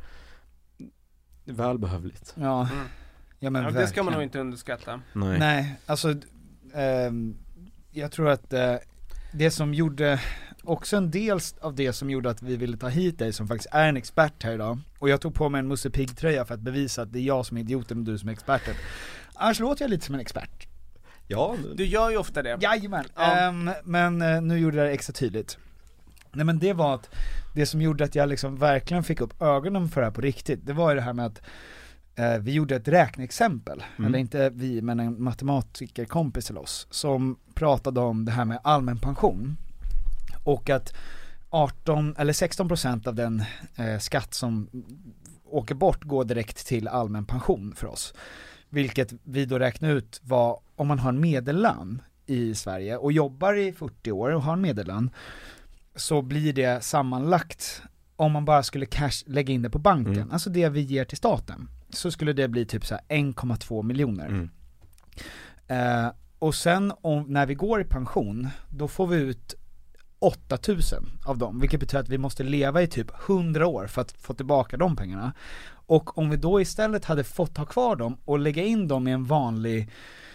välbehövligt. Ja. Mm. Ja, men Ja, det ska man verkligen. nog inte underskatta. Nej. Nej, alltså ehm, jag tror att eh, det som gjorde, också en del av det som gjorde att vi ville ta hit dig som faktiskt är en expert här idag, och jag tog på mig en Musse Pigg-tröja för att bevisa att det är jag som är idioten och du som är experten. Annars låter jag lite som en expert. Ja, Du gör ju ofta det. Jajamän, Ja. Ehm, men eh, nu gjorde jag det extra tydligt. Nej, men det var att det som gjorde att jag liksom verkligen fick upp ögonen för det här på riktigt, det var ju det här med att eh, vi gjorde ett räkneexempel, Mm. eller inte vi, men en matematikerkompis till oss, som pratade om det här med allmän pension, och att arton eller sexton procent av den eh, skatt som åker bort går direkt till allmän pension för oss. Vilket vi då räknade ut var, om man har en medellön i Sverige och jobbar i fyrtio år och har en medellön, så blir det sammanlagt, om man bara skulle cash, lägga in det på banken, Mm. alltså det vi ger till staten, så skulle det bli typ så här en komma två miljoner. Mm. Eh, och sen om, när vi går i pension, då får vi ut åtta tusen av dem, vilket betyder att vi måste leva i typ hundra år för att få tillbaka de pengarna. Och om vi då istället hade fått ha kvar dem och lägga in dem i en vanlig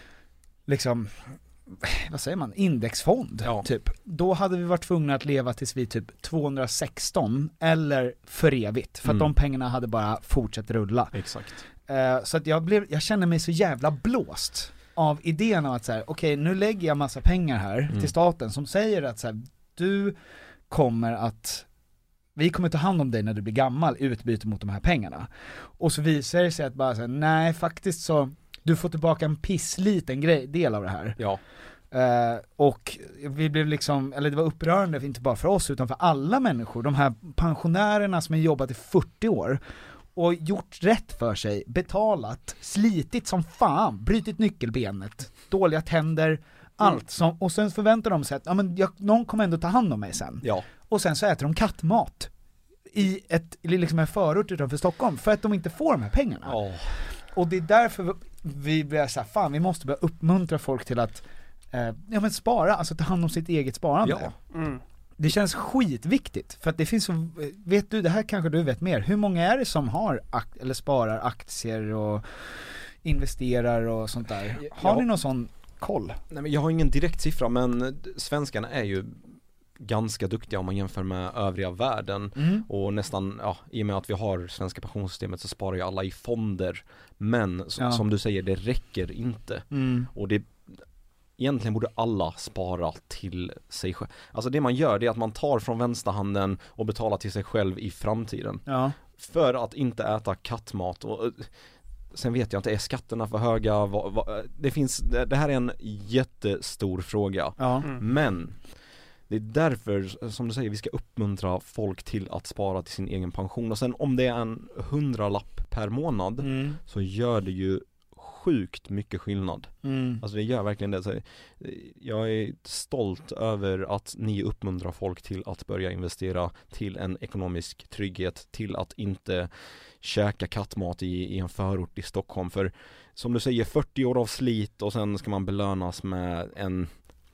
liksom, vad säger man, indexfond ja. typ, då hade vi varit tvungna att leva tills vi typ tvåhundrasexton eller för evigt, för att Mm. de pengarna hade bara fortsatt rulla. Exakt. Uh, så att jag blev, jag känner mig så jävla blåst av idén av att så här, okej, nu lägger jag massa pengar här Mm. till staten som säger att så här, du kommer att, vi kommer ta hand om dig när du blir gammal i utbyte mot de här pengarna. Och så visar det sig att bara så här, nej, faktiskt så, du får tillbaka en pissliten grej, del av det här. Ja. Uh, och vi blev liksom, eller det var upprörande, inte bara för oss utan för alla människor, de här pensionärerna som har jobbat i fyrtio år och gjort rätt för sig, betalat, slitit som fan, brytit nyckelbenet, dåliga tänder, allt som, och sen förväntar de sig att ja, men jag, någon kommer ändå ta hand om mig sen. Ja. Och sen så äter de kattmat i ett, liksom en förort utanför Stockholm för att de inte får de här pengarna. Ja. Och det är därför vi blir så här, fan, vi måste börja uppmuntra folk till att eh, ja men spara, alltså ta hand om sitt eget sparande. Ja. Mm. Det känns skitviktigt, för att det finns så, vet du, det här kanske du vet mer, hur många är det som har akt, eller sparar aktier och investerar och sånt där? Har Ja. ni någon sån koll? Nej, men jag har ingen direkt siffra, men svenskarna är ju ganska duktiga om man jämför med övriga världen. Mm. Och nästan, ja, i och med att vi har svenska pensionssystemet så sparar ju alla i fonder. Men så, Ja. som du säger, det räcker inte. Mm. Och det, egentligen borde alla spara till sig själv. Alltså det man gör, det är att man tar från vänsterhanden och betalar till sig själv i framtiden. Ja. För att inte äta kattmat. Och sen vet jag inte, är skatterna för höga? Vad, vad, det finns, det, det här är en jättestor fråga. Ja. Mm. Men det är därför, som du säger, vi ska uppmuntra folk till att spara till sin egen pension. Och sen om det är en hundralapp per månad Mm. så gör det ju sjukt mycket skillnad. Mm. Alltså det gör verkligen det. Så jag är stolt över att ni uppmuntrar folk till att börja investera till en ekonomisk trygghet, till att inte käka kattmat i, i en förort i Stockholm. För som du säger, fyrtio år av slit och sen ska man belönas med en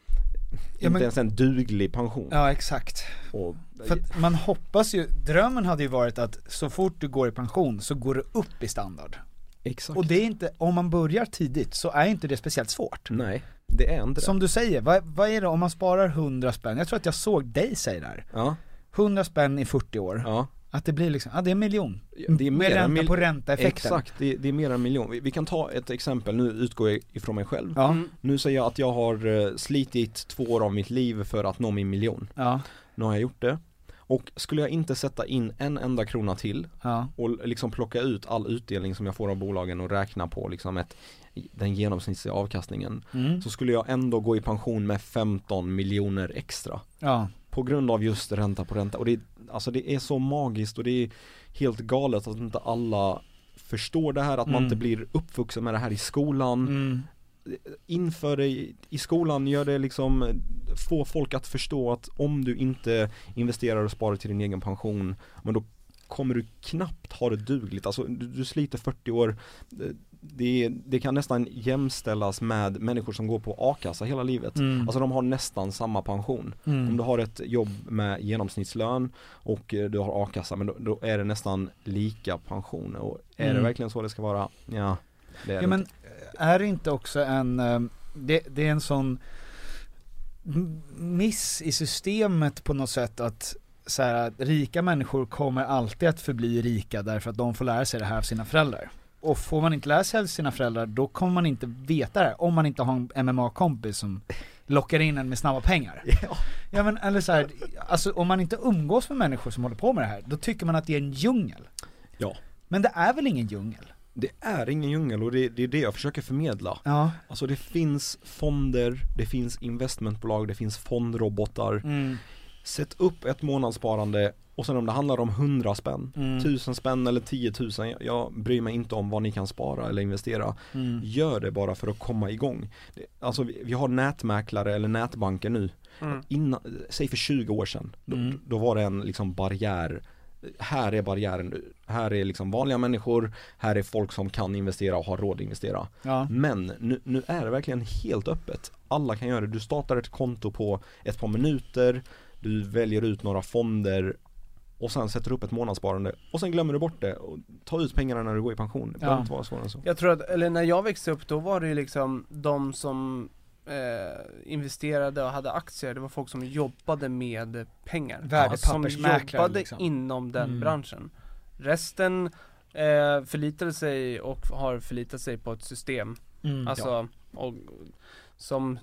Ja, inte men- ens en duglig pension. Ja, exakt. Och, För att man hoppas ju, drömmen hade ju varit att så fort du går i pension så går du upp i standard. exakt. Och det är inte, om man börjar tidigt så är inte det speciellt svårt. Nej, det är inte det. Som du säger, vad, vad är det om man sparar hundra spänn? Jag tror att jag såg dig säga där. Ja, hundra spänn i fyrtio år. ja. Att det blir liksom, ja det är en miljon. Det är mer Med än ränta mil- på ränta-effekten. Exakt, det, det är mer än en miljon. Vi, vi kan ta ett exempel, nu utgår jag ifrån mig själv. Ja, Mm. Nu säger jag att jag har eh, slitit två år av mitt liv för att nå min miljon. ja, Nu har jag gjort det. Och skulle jag inte sätta in en enda krona till ja. och liksom plocka ut all utdelning som jag får av bolagen och räkna på liksom ett, den genomsnittliga avkastningen, Mm. så skulle jag ändå gå i pension med femton miljoner extra. Ja. På grund av just ränta på ränta. Och det, alltså det är så magiskt och det är helt galet att inte alla förstår det här, att man Mm. inte blir uppvuxen med det här i skolan. Mm. Inför det i, i skolan, gör det liksom, få folk att förstå att om du inte investerar och sparar till din egen pension, men då kommer du knappt ha det dugligt. Alltså du, du sliter fyrtio år, det, det kan nästan jämställas med människor som går på a-kassa hela livet. Mm. Alltså de har nästan samma pension. Mm. Om du har ett jobb med genomsnittslön och eh, du har a-kassa, men då, då är det nästan lika pension. Och är Mm. det verkligen så det ska vara? Ja, det är Ja, det men inte. är det inte också en, eh, det, det är en sån m- miss i systemet på något sätt att så här, att rika människor kommer alltid att förbli rika därför att de får lära sig det här av sina föräldrar. Och får man inte lära sig av sina föräldrar, då kommer man inte veta det, om man inte har en M M A-kompis som lockar in en med snabba pengar. Ja. Ja men eller så här, alltså om man inte umgås med människor som håller på med det här, då tycker man att det är en djungel. Ja. Men det är väl ingen djungel? Det är ingen djungel och det, det är det jag försöker förmedla. Ja. Alltså det finns fonder, det finns investmentbolag, det finns fondrobotar. Mm. Sätt upp ett månadssparande och sen om det handlar om hundra spänn, Mm. tusen spänn eller tiotusen, jag, jag bryr mig inte om vad ni kan spara eller investera. Mm. Gör det bara för att komma igång. Det, alltså vi, vi har nätmäklare eller nätbanker nu. Mm. Innan, säg för tjugo år sedan, då, Mm. då var det en liksom barriär. Här är barriären, här är liksom vanliga människor, här är folk som kan investera och har råd att investera. Ja. Men nu, nu är det verkligen helt öppet. Alla kan göra det. Du startar ett konto på ett par minuter. du väljer ut några fonder och sen sätter upp ett månadssparande och sen glömmer du bort det och tar ut pengarna när du går i pension. Det behöver inte vara svårare än så. Jag tror att, eller när jag växte upp, då var det ju liksom de som eh, investerade och hade aktier, det var folk som jobbade med pengar. Värdepappersmäklare, som jobbade liksom. inom den Mm. branschen. Resten eh, förlitade sig och har förlitat sig på ett system. Mm, alltså, ja. och, som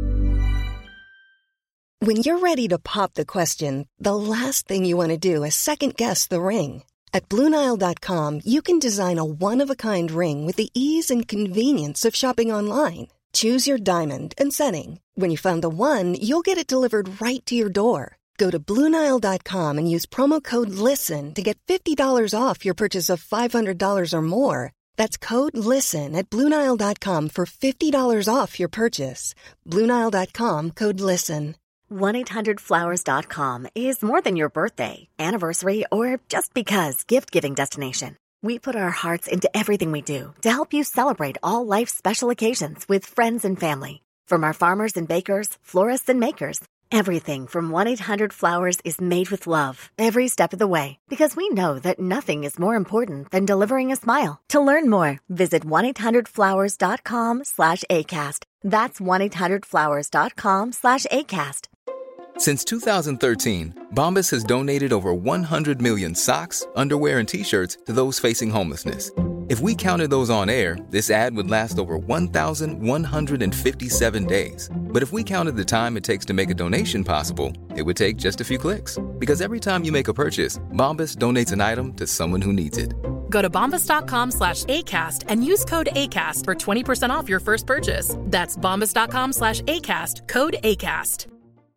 When you're ready to pop the question, the last thing you want to do is second guess the ring. At Blue Nile dot com, you can design a one-of-a-kind ring with the ease and convenience of shopping online. Choose your diamond and setting. When you find the one, you'll get it delivered right to your door. Go to Blue Nile dot com and use promo code LISTEN to get fifty dollars off your purchase of five hundred dollars or more. That's code LISTEN at Blue Nile dot com for fifty dollars off your purchase. Blue Nile dot com, code LISTEN. one eight hundred flowers dot com is more than your birthday, anniversary, or just because gift-giving destination. We put our hearts into everything we do to help you celebrate all life's special occasions with friends and family. From our farmers and bakers, florists and makers, everything from one eight hundred flowers is made with love every step of the way, because we know that nothing is more important than delivering a smile. To learn more, visit one eight hundred flowers dot com slash ACAST. That's one eight hundred flowers dot com slash ACAST. Since two thousand thirteen, Bombas has donated over one hundred million socks, underwear, and T-shirts to those facing homelessness. If we counted those on air, this ad would last over one thousand one hundred fifty-seven days. But if we counted the time it takes to make a donation possible, it would take just a few clicks. Because every time you make a purchase, Bombas donates an item to someone who needs it. Go to bombas dot com slash ACAST and use code ACAST for twenty percent off your first purchase. That's bombas dot com slash ACAST, code ACAST.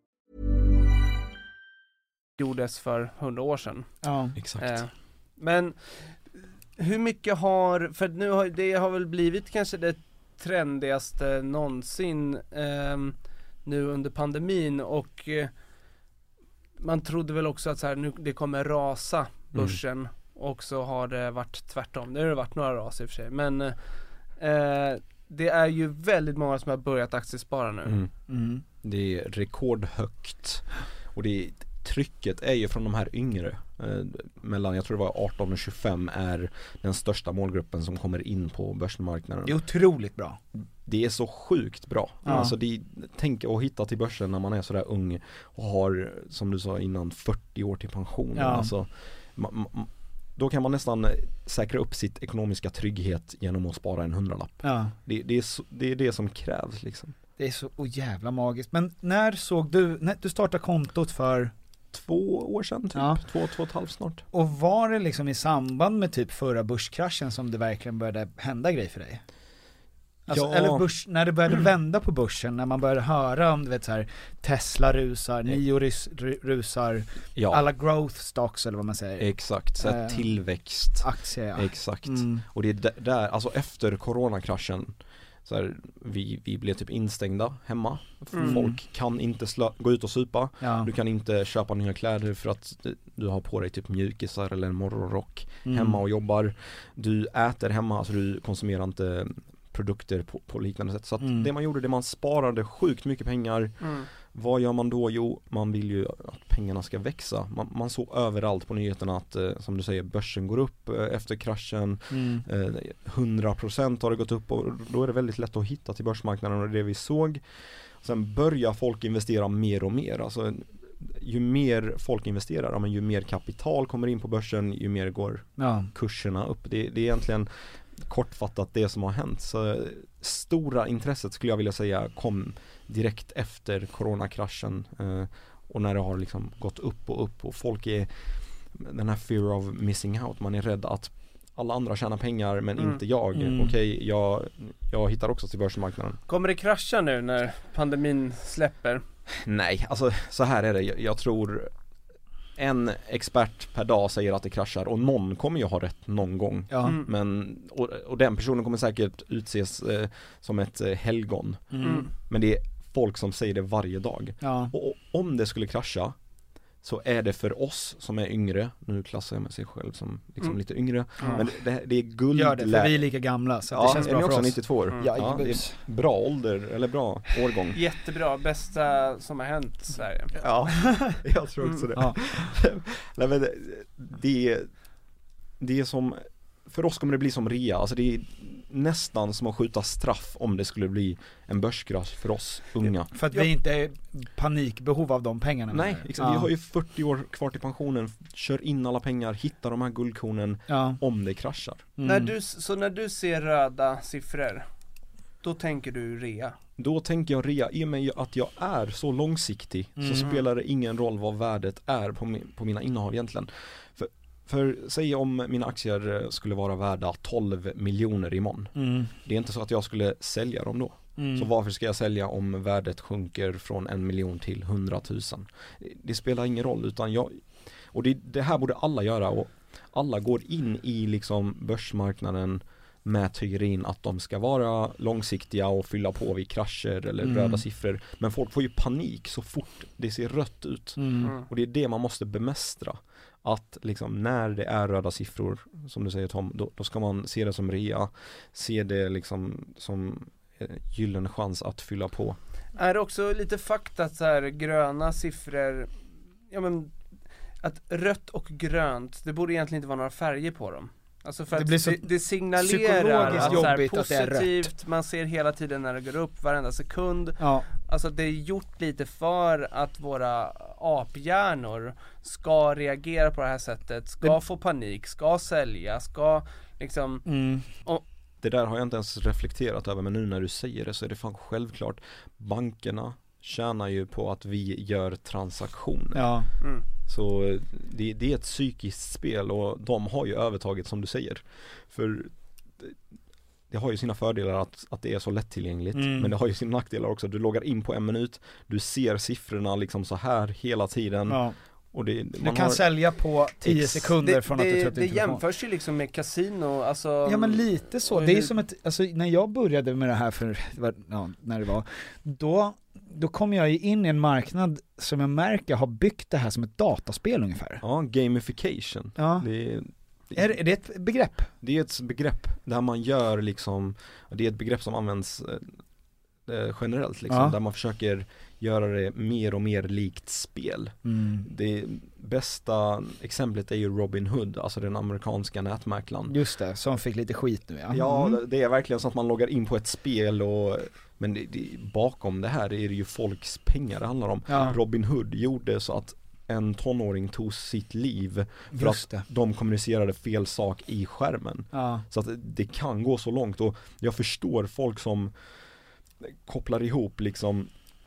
gjordes för hundra år sedan. Ja, exakt. Eh, men hur mycket har, för nu har det har väl blivit kanske det trendigaste någonsin eh, nu under pandemin, och eh, man trodde väl också att så här, nu det kommer rasa börsen, mm. och så har det varit tvärtom. Nu har det varit några ras i och för sig, men eh, det är ju väldigt många som har börjat aktiespara nu. Mm. Mm. Det är rekordhögt, och det är, trycket är ju från de här yngre eh, mellan, jag tror det var arton och tjugofem är den största målgruppen som kommer in på börsmarknaden. Det är otroligt bra. Det är så sjukt bra. Ja. Alltså det, tänk att hitta till börsen när man är sådär ung och har, som du sa innan, fyrtio år till pension. Ja. Alltså, ma, ma, då kan man nästan säkra upp sitt ekonomiska trygghet genom att spara en hundralapp. Ja. Det, det, är så, det är det som krävs liksom. Det är så oh, jävla magiskt. Men när såg du, när du startade kontot för två år sedan typ, ja. två, två och ett halvt snart. Och var det liksom i samband med typ förra börskraschen som det verkligen började hända grej för dig? Alltså, ja. Eller börs, när det började vända på börsen, när man började höra om du vet så här, Tesla rusar, Nio rus, rusar, ja. alla growth stocks eller vad man säger. Exakt, så här, eh, tillväxt. Aktier, ja. Exakt. Mm. Och det är d- där, alltså efter coronakraschen, så här, vi, vi blev typ instängda hemma. Mm. Folk kan inte slö- gå ut och supa. Ja. Du kan inte köpa nya kläder för att du, du har på dig typ mjukisar eller en morgonrock Mm. hemma och jobbar. Du äter hemma, alltså du konsumerar inte produkter på, på liknande sätt. Så att Mm. det man gjorde, det man sparade sjukt mycket pengar. Mm. Vad gör man då? Jo, man vill ju att pengarna ska växa. Man, man såg överallt på nyheterna att, eh, som du säger, börsen går upp eh, efter kraschen. Mm. Eh, hundra procent har det gått upp, och då är det väldigt lätt att hitta till börsmarknaden, och det vi såg. Sen börjar folk investera mer och mer. Alltså, ju mer folk investerar, ja, men ju mer kapital kommer in på börsen, ju mer går Ja. kurserna upp. Det, det är egentligen kortfattat det som har hänt. Så stora intresset skulle jag vilja säga kom direkt efter coronakraschen, eh, och när det har liksom gått upp och upp, och folk är den här fear of missing out, man är rädd att alla andra tjänar pengar men Mm. inte jag. Mm. Okej, jag, jag hittar också till börsmarknaden. Kommer det krascha nu när pandemin släpper? Nej, alltså så här är det. Jag, jag tror en expert per dag säger att det kraschar, och någon kommer ju ha rätt någon gång. Ja. Mm. Men, och, och den personen kommer säkert utses eh, som ett eh, helgon. Mm. Mm. Men det är folk som säger det varje dag. Ja. Och om det skulle krascha, så är det för oss som är yngre, nu klassar jag med sig själv som liksom Mm. lite yngre, Mm. men det, det är guld. Gör det, för vi är lika gamla, så ja, det känns är bra ni för också oss. nittiotvå år? Mm. Ja, Ja, det är bra ålder, eller bra årgång. Jättebra, bästa som har hänt i Sverige. Ja, jag tror också det. Ja. Nej, men det, det, det är som, för oss kommer det bli som rea, alltså det är nästan som att skjuta straff om det skulle bli en börskrasch för oss unga. För att Ja. vi inte är panikbehov av de pengarna. Nej, menar du? exakt. Vi har ju fyrtio år kvar till pensionen, kör in alla pengar, hittar de här guldkornen ja. om det kraschar. Mm. När du, så när du ser röda siffror, då tänker du rea? Då tänker jag rea, i och med att jag är så långsiktig Mm. så spelar det ingen roll vad värdet är på, min, på mina innehav egentligen. För, för säg om mina aktier skulle vara värda tolv miljoner imorgon. Mm. Det är inte så att jag skulle sälja dem då. Mm. Så varför ska jag sälja om värdet sjunker från en miljon till hundratusen? Det spelar ingen roll, utan jag, och det, det här borde alla göra, och alla går in i liksom börsmarknaden med teorin att de ska vara långsiktiga och fylla på vid krascher eller Mm. röda siffror. Men folk får ju panik så fort det ser rött ut. Mm. Mm. Och det är det man måste bemästra. Att liksom när det är röda siffror, som du säger Tom, då, då ska man se det som rea. Se det liksom som eh, gyllene chans att fylla på. Är det också lite fakta att så här, gröna siffror, ja men att rött och grönt, det borde egentligen inte vara några färger på dem. Alltså för Det att blir så det, det signalerar psykologiskt att så här, jobbigt att det är positivt, man ser hela tiden när det går upp varenda sekund. Ja. Alltså det är gjort lite för att våra aphjärnor ska reagera på det här sättet, ska Det- få panik, ska sälja, ska liksom Mm. Det där har jag inte ens reflekterat över, men nu när du säger det så är det fan självklart. Bankerna tjänar ju på att vi gör transaktioner. Ja. mm. Så det, det är ett psykiskt spel, och de har ju övertaget som du säger. För det, det har ju sina fördelar att, att det är så lättillgängligt, Mm. men det har ju sina nackdelar också. Du loggar in på en minut, du ser siffrorna liksom så här hela tiden. Ja. Och det, Du man kan har, sälja på tio Ex- sekunder Det, från att du det, tröttnar det in telefon. jämförs ju liksom med kasino, alltså. Ja men lite så, och det är hur- som ett, alltså när jag började med det här för, ja, när det var, då, då kom jag ju in i en marknad som jag märker har byggt det här som ett dataspel ungefär. ja, gamification. Ja. Det, det, Är, är det ett begrepp? det är ett begrepp där man gör liksom, det är ett begrepp som används eh, generellt liksom, Ja. där man försöker göra det mer och mer likt spel. Mm. Det bästa exemplet är ju Robin Hood, alltså den amerikanska nätmäklaren. Just det, som fick lite skit nu ja. Ja, Mm. det är verkligen så att man loggar in på ett spel, och men det, det, bakom det här är det ju folks pengar det handlar om. Ja. Robin Hood gjorde så att en tonåring tog sitt liv för Just att det. de kommunicerade fel sak i skärmen. Ja. Så att det kan gå så långt, och jag förstår folk som kopplar ihop liksom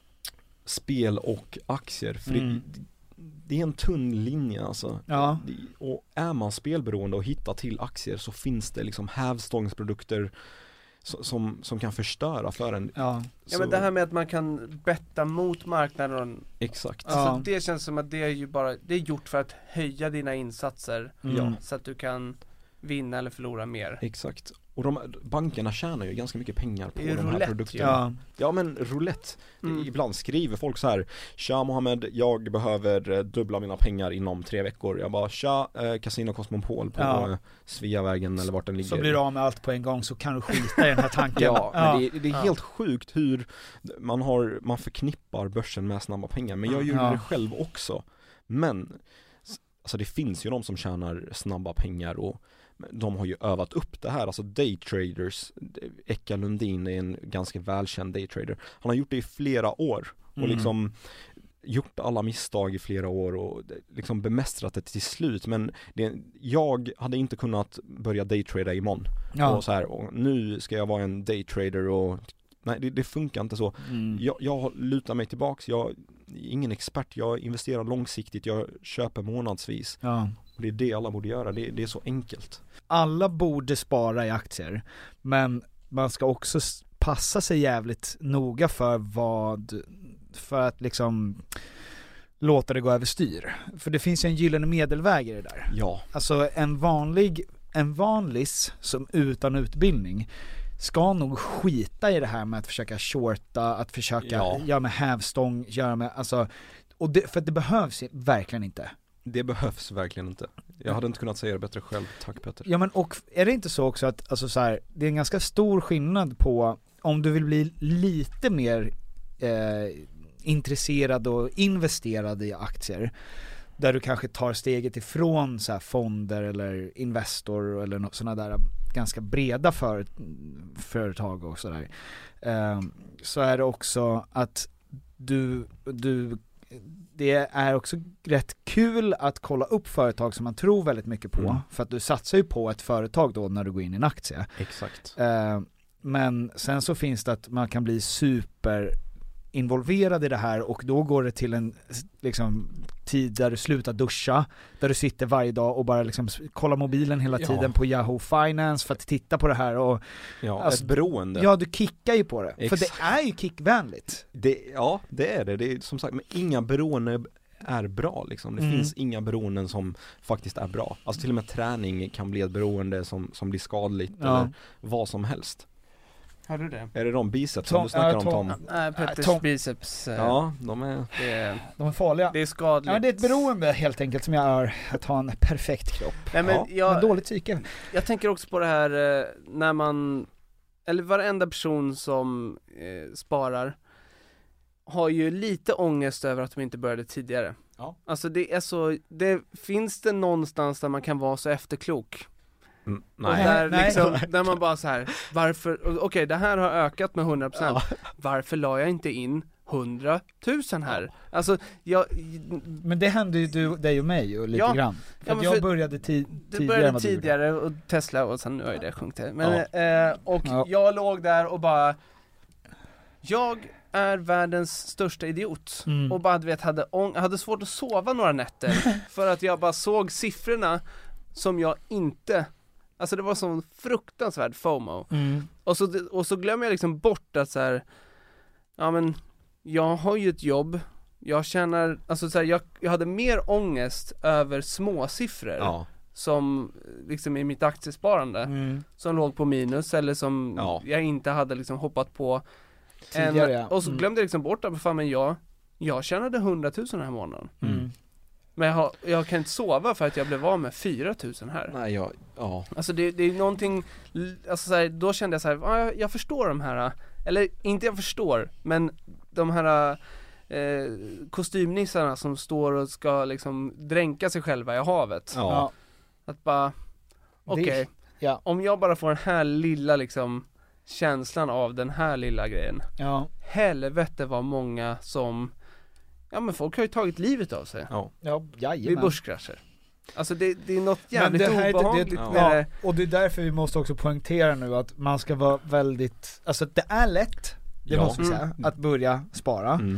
spel och aktier, för Mm. det, det är en tunn linje alltså. Ja. Det- Och är man spelberoende och hittar till aktier, så finns det liksom hävstångsprodukter so- som, som kan förstöra för en. Ja. Ja men Så- det här med att man kan betta mot marknaden, Exakt. alltså Ja. det känns som att det är ju bara, det är gjort för att höja dina insatser, Mm. så att du kan vinna eller förlora mer. Exakt. Och de, bankerna tjänar ju ganska mycket pengar på Det är ju de här roulette, produkterna. Ja. Ja men roulette, Mm. ibland skriver folk så här: tja Mohammed, jag behöver eh, dubbla mina pengar inom tre veckor. Jag bara, tja, eh, Casino Cosmopol på Ja. eh, Sveavägen eller vart den ligger. Så blir du av med allt på en gång, så kan du skita i den här tanken. Ja, men det, det är Ja. helt sjukt hur man har, man förknippar börsen med snabba pengar. Men jag gjorde Ja. det själv också. Men alltså det finns ju de som tjänar snabba pengar, och de har ju övat upp det här. Alltså daytraders, Eka Lundin är en ganska välkänd daytrader. Han har gjort det i flera år och Mm. liksom gjort alla misstag i flera år och liksom bemästrat det till slut. Men det, jag hade inte kunnat börja daytrada imorgon. Ja. Och så här, och nu ska jag vara en daytrader, och nej, det, det funkar inte så. Mm. Jag, jag lutar mig tillbaks, jag är ingen expert, jag investerar långsiktigt, jag köper månadsvis. Ja. Och det är det alla borde göra, det, det är så enkelt. Alla borde spara i aktier, men man ska också s- passa sig jävligt noga för vad, för att liksom låta det gå överstyr. För det finns ju en gyllene medelväg i det där. Ja. Alltså en vanlig, en vanlis som utan utbildning ska nog skita i det här med att försöka shorta, att försöka Ja. göra med hävstång, göra med, alltså, och det, för att det behövs verkligen inte. Det behövs verkligen inte. Jag hade inte kunnat säga det bättre själv. Tack Peter. Ja, men och är det inte så också att alltså så här, det är en ganska stor skillnad på om du vill bli lite mer eh, intresserad och investerad i aktier, där du kanske tar steget ifrån så här fonder eller Investor eller något sådana där ganska breda för, företag och sådär, eh, så är det också att du, du det är också rätt kul att kolla upp företag som man tror väldigt mycket på, mm. för att du satsar ju på ett företag då när du går in i en aktie. Exakt. Eh, men sen så finns det att man kan bli super involverad i det här, och då går det till en liksom tid där du slutar duscha, där du sitter varje dag och bara liksom kollar mobilen hela tiden ja. på Yahoo Finance för att titta på det här och ja, alltså, ett beroende. Ja, du kickar ju på det. Ex- för det är ju kickvänligt. Det, ja, det är det. Det är som sagt, men inga beroende är bra liksom. Det mm. finns inga beroenden som faktiskt är bra. Alltså till och med träning kan bli ett beroende som, som blir skadligt ja. eller vad som helst. Har du det? Är det de biceps Tom, som du snackar äh, om Tom? Nej, äh, Petters Tom. biceps. Äh, ja, de är... Det är... De är farliga. Det är skadligt. Ja, det är ett beroende helt enkelt som jag har att ha en perfekt kropp. Nej, men ja, jag, men dåligt psyke. Jag tänker också på det här eh, när man, eller varenda person som eh, sparar har ju lite ångest över att de inte började tidigare. Ja. Alltså det är så, det finns det någonstans där man kan vara så efterklok. Mm, nej. Där, nej. Liksom, där man bara så här, varför, okej okay, det här har ökat med hundra procent. Ja. Varför la jag inte in hundratusen här? Alltså, jag... Men det hände ju du, dig och mig ju lite ja, grann. För ja, att jag för började ti- du tidigare började tidigare och Tesla och sen nu har ju det sjunkit. Men, ja. eh, och ja. jag låg där och bara, jag är världens största idiot. Mm. Och bara, du vet, hade, ång- hade svårt att sova några nätter för att jag bara såg siffrorna som jag inte... Alltså det var sån fruktansvärd FOMO. Mm. Och, så, och så glömmer jag liksom bort att så här, ja men jag har ju ett jobb, jag känner, alltså så här, jag, jag hade mer ångest över små siffror ja. som liksom i mitt aktiesparande mm. som låg på minus eller som ja. jag inte hade liksom hoppat på tidigare, en, ja. och så mm. glömde jag liksom bort att fan men jag, jag tjänade hundratusen den här månaden. Mm. Men jag, har, jag kan inte sova för att jag blev av med fyra tusen här. Nej, jag, ja. Alltså det, det är någonting, alltså så här, då kände jag så här, ah, jag, jag förstår de här, eller inte jag förstår, men de här eh, kostymnissarna som står och ska liksom dränka sig själva i havet. Ja. Att bara, okej, okay, ja. om jag bara får den här lilla liksom känslan av den här lilla grejen. Ja. Helvete vad många som, ja men folk har ju tagit livet av sig. Ja. Ja, vid börskrascher. Alltså det, det är något jävligt men det här, obehagligt det, det, med ja, det. Och det är därför vi måste också poängtera nu att man ska vara väldigt, alltså det är lätt, det ja. måste vi säga, mm. att börja spara. Mm.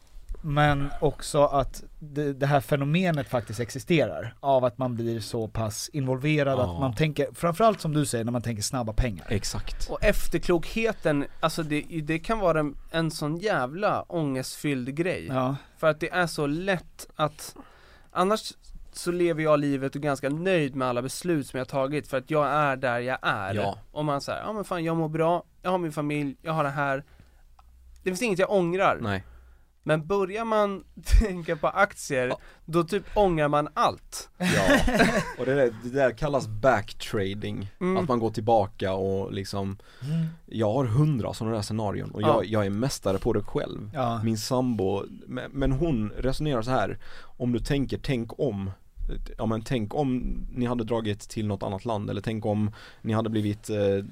Men också att det, det här fenomenet faktiskt existerar av att man blir så pass involverad ja. att man tänker, framförallt som du säger, när man tänker snabba pengar. Exakt. Och efterklokheten, alltså det, det kan vara en, en sån jävla ångestfylld grej. Ja. För att det är så lätt att, annars så lever jag livet och ganska nöjd med alla beslut som jag har tagit för att jag är där jag är. Ja. Och man säger, ja men fan jag mår bra, jag har min familj, jag har det här. Det finns inget jag ångrar. Nej. Men börjar man tänka på aktier, ja. då typ ångrar man allt. Ja, och det där, det där kallas backtrading. Mm. Att man går tillbaka och liksom mm. jag har hundra sådana där scenarion och jag, ja. jag är mästare på det själv. Ja. Min sambo, men hon resonerar så här: om du tänker, tänk om. Ja men tänk om ni hade dragit till något annat land, eller tänk om ni hade blivit eh,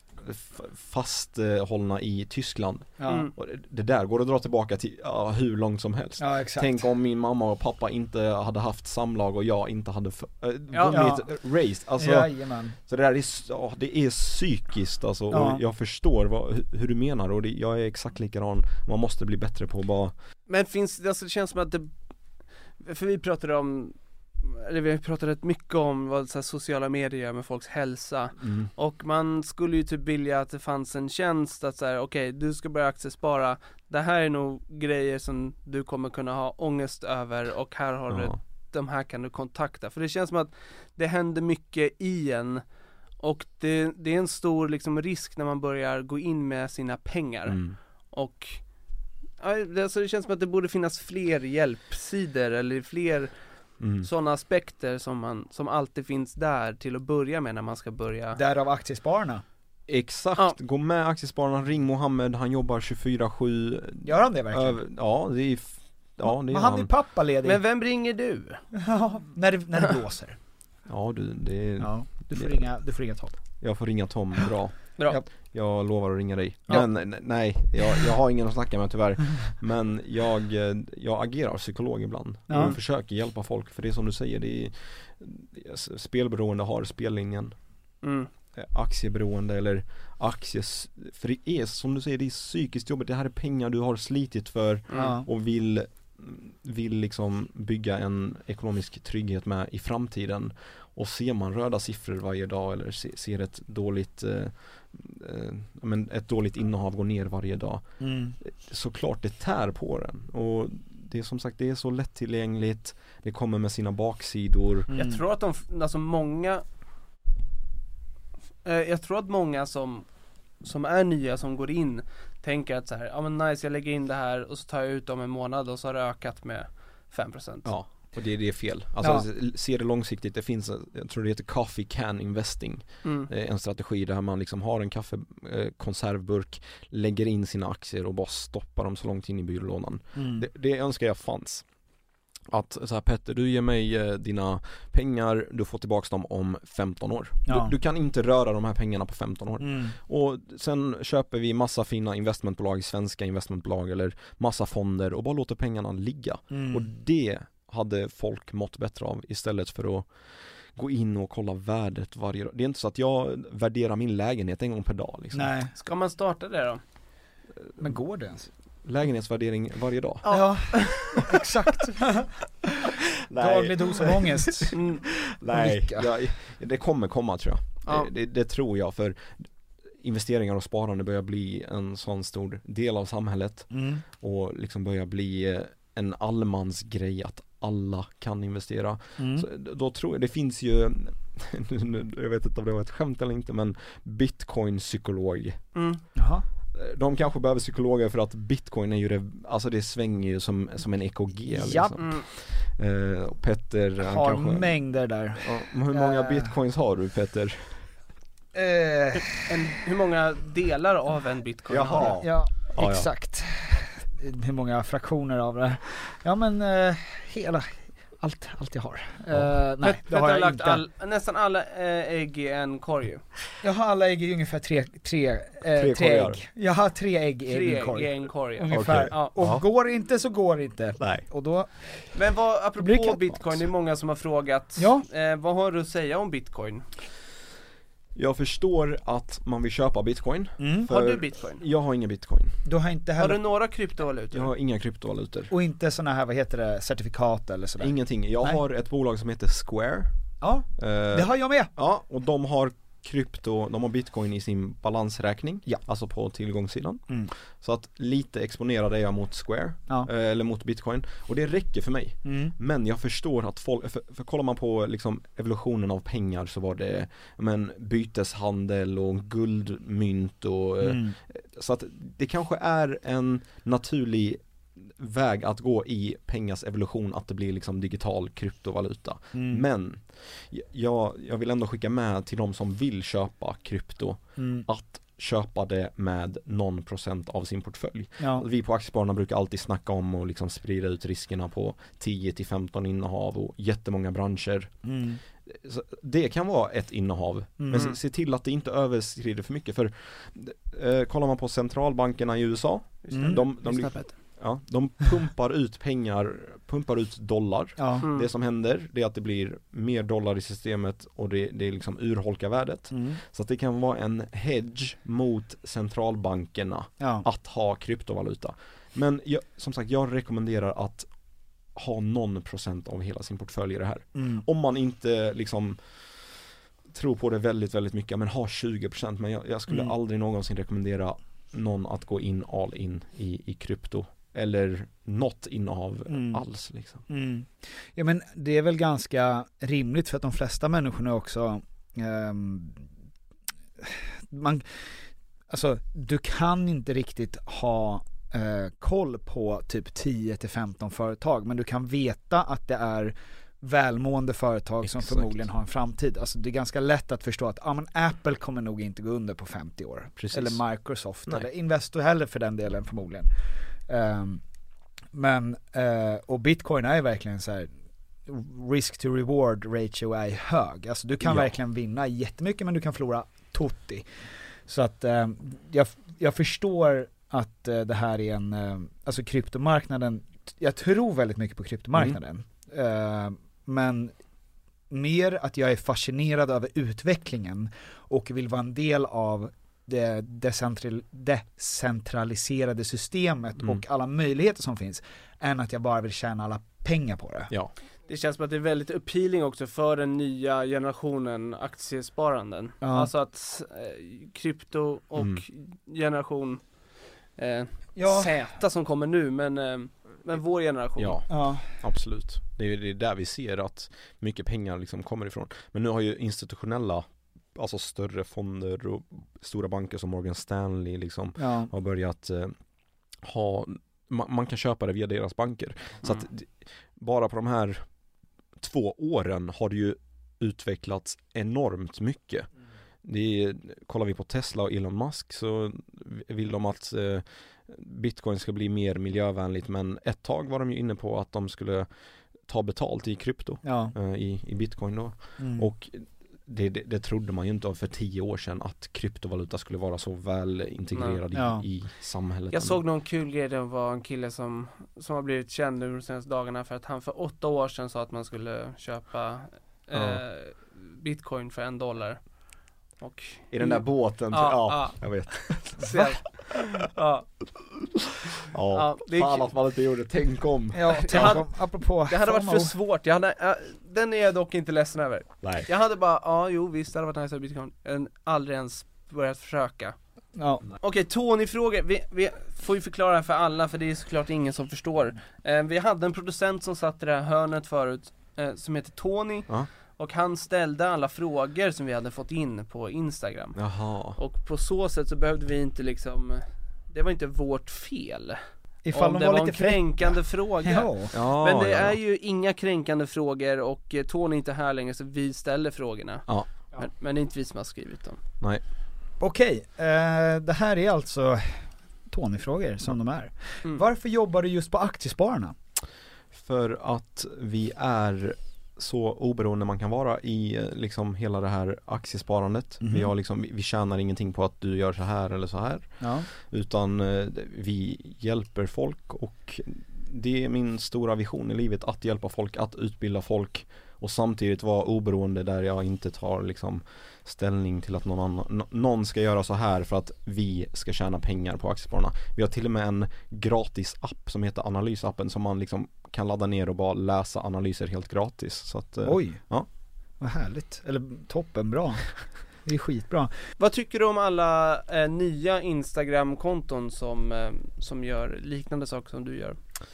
fasthållna i Tyskland. Ja. Och det där går att dra tillbaka till ja, hur långt som helst. Ja, exakt. Tänk om min mamma och pappa inte hade haft samlag och jag inte hade f- äh, ja. vunnit ja. race. Alltså, Jajamän. så det där är, ja, det är psykiskt alltså, ja. och jag förstår vad, hur du menar, och det, jag är exakt likadan. Man måste bli bättre på att bara... Men finns det, alltså det känns som att det, för vi pratade om, eller vi har pratat rätt mycket om vad så här, sociala medier gör med folks hälsa. Mm. Och man skulle ju typ vilja att det fanns en tjänst att säga, okej, okay, du ska börja aktiespara. Det här är nog grejer som du kommer kunna ha ångest över, och här har ja. du, de här kan du kontakta. För det känns som att det händer mycket i en, och det, det är en stor liksom risk när man börjar gå in med sina pengar. Mm. Och Ja, alltså det känns som att det borde finnas fler hjälpsidor eller fler mm. sådana aspekter som, man, som alltid finns där till att börja med när man ska börja. Därav Aktiespararna. Exakt, ja. Gå med Aktiespararna, ring Mohammed, han jobbar tjugofyra sju. Gör han det verkligen? Över, ja, det är ja, det är Men han är han. pappa ledig. Men vem ringer du? Ja, när det, när det blåser. Ja, du, det är, ja, du får det, ringa, du får ringa Tom. Jag får ringa Tom, bra. Bra. Jag, jag lovar att ringa dig. Ja. Men nej, jag, jag har ingen att snacka med tyvärr. Men jag, jag agerar psykolog ibland. Ja. Och försöker hjälpa folk. För det är som du säger, det är, spelberoende har spellinjen. Mm. Aktieberoende eller akties, för det är som du säger, det är psykiskt jobbigt. Det här är pengar du har slitit för mm. och vill vill liksom bygga en ekonomisk trygghet med i framtiden. Och ser man röda siffror varje dag eller se, ser ett dåligt eh, eh, men ett dåligt innehav gå ner varje dag, mm. såklart det tär på den. Och det är som sagt, det är så lättillgängligt, det kommer med sina baksidor. Mm. Jag tror att de, alltså många eh, jag tror att många som som är nya, som går in, tänker att så här, ja men nice, jag lägger in det här och så tar jag ut om en månad och så har det ökat med fem procent. Ja, och det, det är fel. Alltså ja. Se det långsiktigt, det finns, jag tror det heter coffee can investing. Mm. En strategi där man liksom har en kaffekonservburk, lägger in sina aktier och bara stoppar dem så långt in i byrålådan. Mm. Det, det önskar jag fanns. Att så här, Petter, du ger mig eh, dina pengar, du får tillbaka dem om femton år. Ja. Du, du kan inte röra de här pengarna på femton år. Mm. Och sen köper vi massa fina investmentbolag, svenska investmentbolag eller massa fonder och bara låter pengarna ligga. Mm. Och det hade folk mått bättre av istället för att gå in och kolla värdet varje dag. Det är inte så att jag värderar min lägenhet en gång per dag. Liksom. Nej. Ska man starta det då? Men går det ens? Lägenhetsvärdering varje dag. Ja, exakt. Daglig dos av ångest. Mm. Nej, jag, det kommer komma tror jag. Ja. Det, det, det tror jag, för investeringar och sparande börjar bli en sån stor del av samhället. Mm. Och liksom börjar bli en allmans grej att alla kan investera. Mm. Så då tror jag, det finns ju jag vet inte om det var ett skämt eller inte, men Bitcoin-psykolog. Mm. Jaha. De kanske behöver psykologer för att Bitcoin är ju det, alltså det svänger ju som, som en E K G liksom. Ja. Mm. Uh, Petter han har kanske, mängder där. Ja, hur många uh. bitcoins har du, Petter? Uh. En, hur många delar av en bitcoin Jaha. har du? Ja, ja, exakt. Ja. Hur många fraktioner av det? Ja men uh, hela allt, allt jag har. Ja. Uh, nej, Pet, det har jag lagt inte. All, nästan alla äh, ägg i en korg ju. Jag har alla ägg i ungefär tre, tre, äh, tre, tre ägg. Jag har tre ägg i tre en korg. Ägg i en korg. Ungefär. Okay. Ja. Och ja. går inte så går inte. Nej. Och då... Men vad, apropå Brukar... bitcoin, det är många som har frågat. Ja. Eh, vad har du att säga om bitcoin? Jag förstår att man vill köpa bitcoin. Mm. Har du bitcoin? Jag har ingen bitcoin. Du har inte Har heller... du några kryptovalutor? Jag har inga kryptovalutor. Och inte såna här, vad heter det, certifikat eller sådär? Ingenting. Jag Nej. har ett bolag som heter Square. Ja, eh, det har jag med. Ja, och de har krypto, de har bitcoin i sin balansräkning. Ja. Alltså på tillgångssidan. Mm. Så att lite exponerad är jag mot Square. Ja. eh, Eller mot bitcoin. Och det räcker för mig. Mm. Men jag förstår att folk, för, för kollar man på liksom evolutionen av pengar, så var det men, byteshandel och guldmynt och eh, Mm. så att det kanske är en naturlig väg att gå i pengars evolution, att det blir liksom digital kryptovaluta. Mm. Men jag, jag vill ändå skicka med till de som vill köpa krypto Mm. att köpa det med någon procent av sin portfölj. Ja. Vi på Aktiespararna brukar alltid snacka om och liksom sprida ut riskerna på tio till femton innehav och jättemånga branscher. Mm. Så det kan vara ett innehav, Mm. men se, se till att det inte överskrider för mycket, för eh, kollar man på centralbankerna i U S A, Mm. de, de, de, ja, de pumpar ut pengar, pumpar ut dollar. Ja. Mm. Det som händer, det är att det blir mer dollar i systemet och det, det är liksom urholkar värdet. Mm. Så att det kan vara en hedge mot centralbankerna Ja. att ha kryptovaluta. Men jag, som sagt, jag rekommenderar att ha någon procent av hela sin portfölj i det här. Mm. Om man inte liksom tror på det väldigt, väldigt mycket, men ha tjugo procent. Men jag, jag skulle Mm. aldrig någonsin rekommendera någon att gå in all in i, i krypto. Eller något innehav Mm. alls liksom. Mm. Ja men det är väl ganska rimligt, för att de flesta människorna också ehm, man, alltså du kan inte riktigt ha eh, koll på typ tio till femton företag, men du kan veta att det är välmående företag Exakt. som förmodligen har en framtid. Alltså det är ganska lätt att förstå att ah, men Apple kommer nog inte gå under på femtio år. Precis. Eller Microsoft Nej. eller Investor heller för den delen förmodligen. Um, men uh, och Bitcoin är verkligen så här, risk to reward ratio är hög. Alltså du kan ja. verkligen vinna jättemycket, men du kan förlora tutti. Så att um, jag, jag förstår att uh, det här är en uh, alltså kryptomarknaden, jag tror väldigt mycket på kryptomarknaden. Mm. Uh, men mer att jag är fascinerad över utvecklingen och vill vara en del av det decentral- decentraliserade systemet mm. och alla möjligheter som finns, än att jag bara vill tjäna alla pengar på det. Ja. Det känns som att det är väldigt appealing också för den nya generationen aktiesparanden. Ja. Alltså att eh, krypto och mm. generation eh, ja. Z som kommer nu, men eh, men vår generation. Ja, ja. absolut. Det är, det är där vi ser att mycket pengar liksom kommer ifrån. Men nu har ju institutionella, alltså större fonder och stora banker som Morgan Stanley liksom ja. har börjat eh, ha, man, man kan köpa det via deras banker. Mm. Så att bara på de här två åren har det ju utvecklats enormt mycket. Mm. Det är, kollar vi på Tesla och Elon Musk så vill de att eh, Bitcoin ska bli mer miljövänligt, men ett tag var de ju inne på att de skulle ta betalt i krypto ja. eh, i, i Bitcoin då. Mm. Och det, det, det trodde man ju inte av för tio år sedan, att kryptovaluta skulle vara så väl integrerad ja. i, i samhället. Jag såg någon kul grej, det var en kille som, som har blivit känd nu de senaste dagarna för att han för åtta år sedan sa att man skulle köpa eh, ja. Bitcoin för en dollar. Och i den där båten. Ja, ja, ja. jag vet. ja. Ja, ja det fan att man inte gjorde. Tänk om. Ja, tänk hade, om. Apropå. Det hade varit för svårt. Jag hade, äh, den är jag dock inte ledsen över. Nej. Jag hade bara, ja jo visst, det hade varit nice att Bitcoin. Jag aldrig ens börjat försöka. Ja. Okej, okay, Tony-frågor. Vi, vi får ju förklara för alla, för det är såklart ingen som förstår. Eh, vi hade en producent som satt i det här hörnet förut, eh, som heter Tony. Ja. Och han ställde alla frågor som vi hade fått in på Instagram. Jaha. Och på så sätt så behövde vi inte liksom, det var inte vårt fel. Ifall om de det var var lite en kränkande fråga. Ja. Ja, men det ja. är ju inga kränkande frågor och Tony är inte här längre, så vi ställer frågorna. Ja. Men, men det är inte vi som har skrivit dem. Nej. Okej, eh, det här är alltså Tony-frågor som de är. Mm. Varför jobbar du just på Aktiespararna? För att vi är så oberoende man kan vara i liksom hela det här aktiesparandet. Mm. Vi, har liksom, vi tjänar ingenting på att du gör så här eller så här. Ja. Utan eh, vi hjälper folk, och det är min stora vision i livet, att hjälpa folk, att utbilda folk och samtidigt vara oberoende, där jag inte tar liksom ställning till att någon annan, någon ska göra så här för att vi ska tjäna pengar på aktiespararna. Vi har till och med en gratis app som heter Analysappen, som man liksom kan ladda ner och bara läsa analyser helt gratis. Så att, oj, ja. Vad härligt. Eller toppen, bra. Det är skitbra. Vad tycker du om alla eh, nya Instagram-konton som, eh, som gör liknande saker som du gör?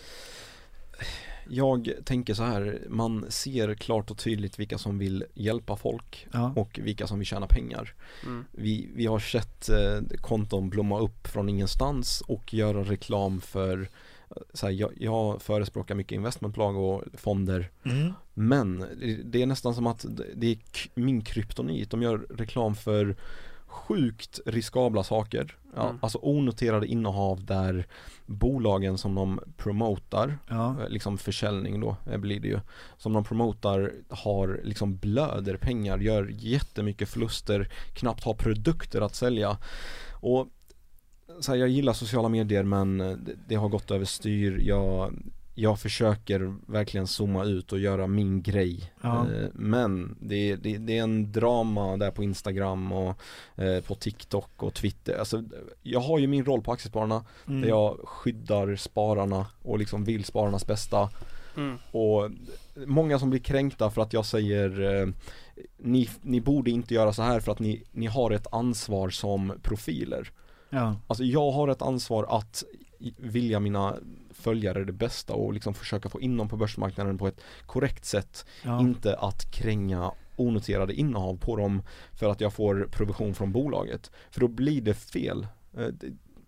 Jag tänker så här, man ser klart och tydligt vilka som vill hjälpa folk ja. och vilka som vill tjäna pengar. Mm. Vi, vi har sett eh, konton blomma upp från ingenstans och göra reklam för, så här, jag, jag förespråkar mycket investmentbolag och fonder, mm. men det, det är nästan som att det är k- min kryptonit. De gör reklam för sjukt riskabla saker. Ja, mm. Alltså onoterade innehav där bolagen som de promotar, ja. liksom försäljning då blir det ju, som de promotar har liksom blöder pengar, gör jättemycket förluster, knappt har produkter att sälja. Och så här, jag gillar sociala medier, men det, det har gått över styr. Jag Jag försöker verkligen zooma ut och göra min grej. Ja. Men det, det, det är en drama där på Instagram och eh, på TikTok och Twitter. Alltså, jag har ju min roll på Aktiespararna, mm. där jag skyddar spararna och liksom vill spararnas bästa. Mm. Och många som blir kränkta för att jag säger eh, ni, ni borde inte göra så här för att ni, ni har ett ansvar som profiler. Ja. Alltså jag har ett ansvar att vilja mina följare det bästa och liksom försöka få in dem på börsmarknaden på ett korrekt sätt. Ja. Inte att kränga onoterade innehav på dem för att jag får provision från bolaget. För då blir det fel.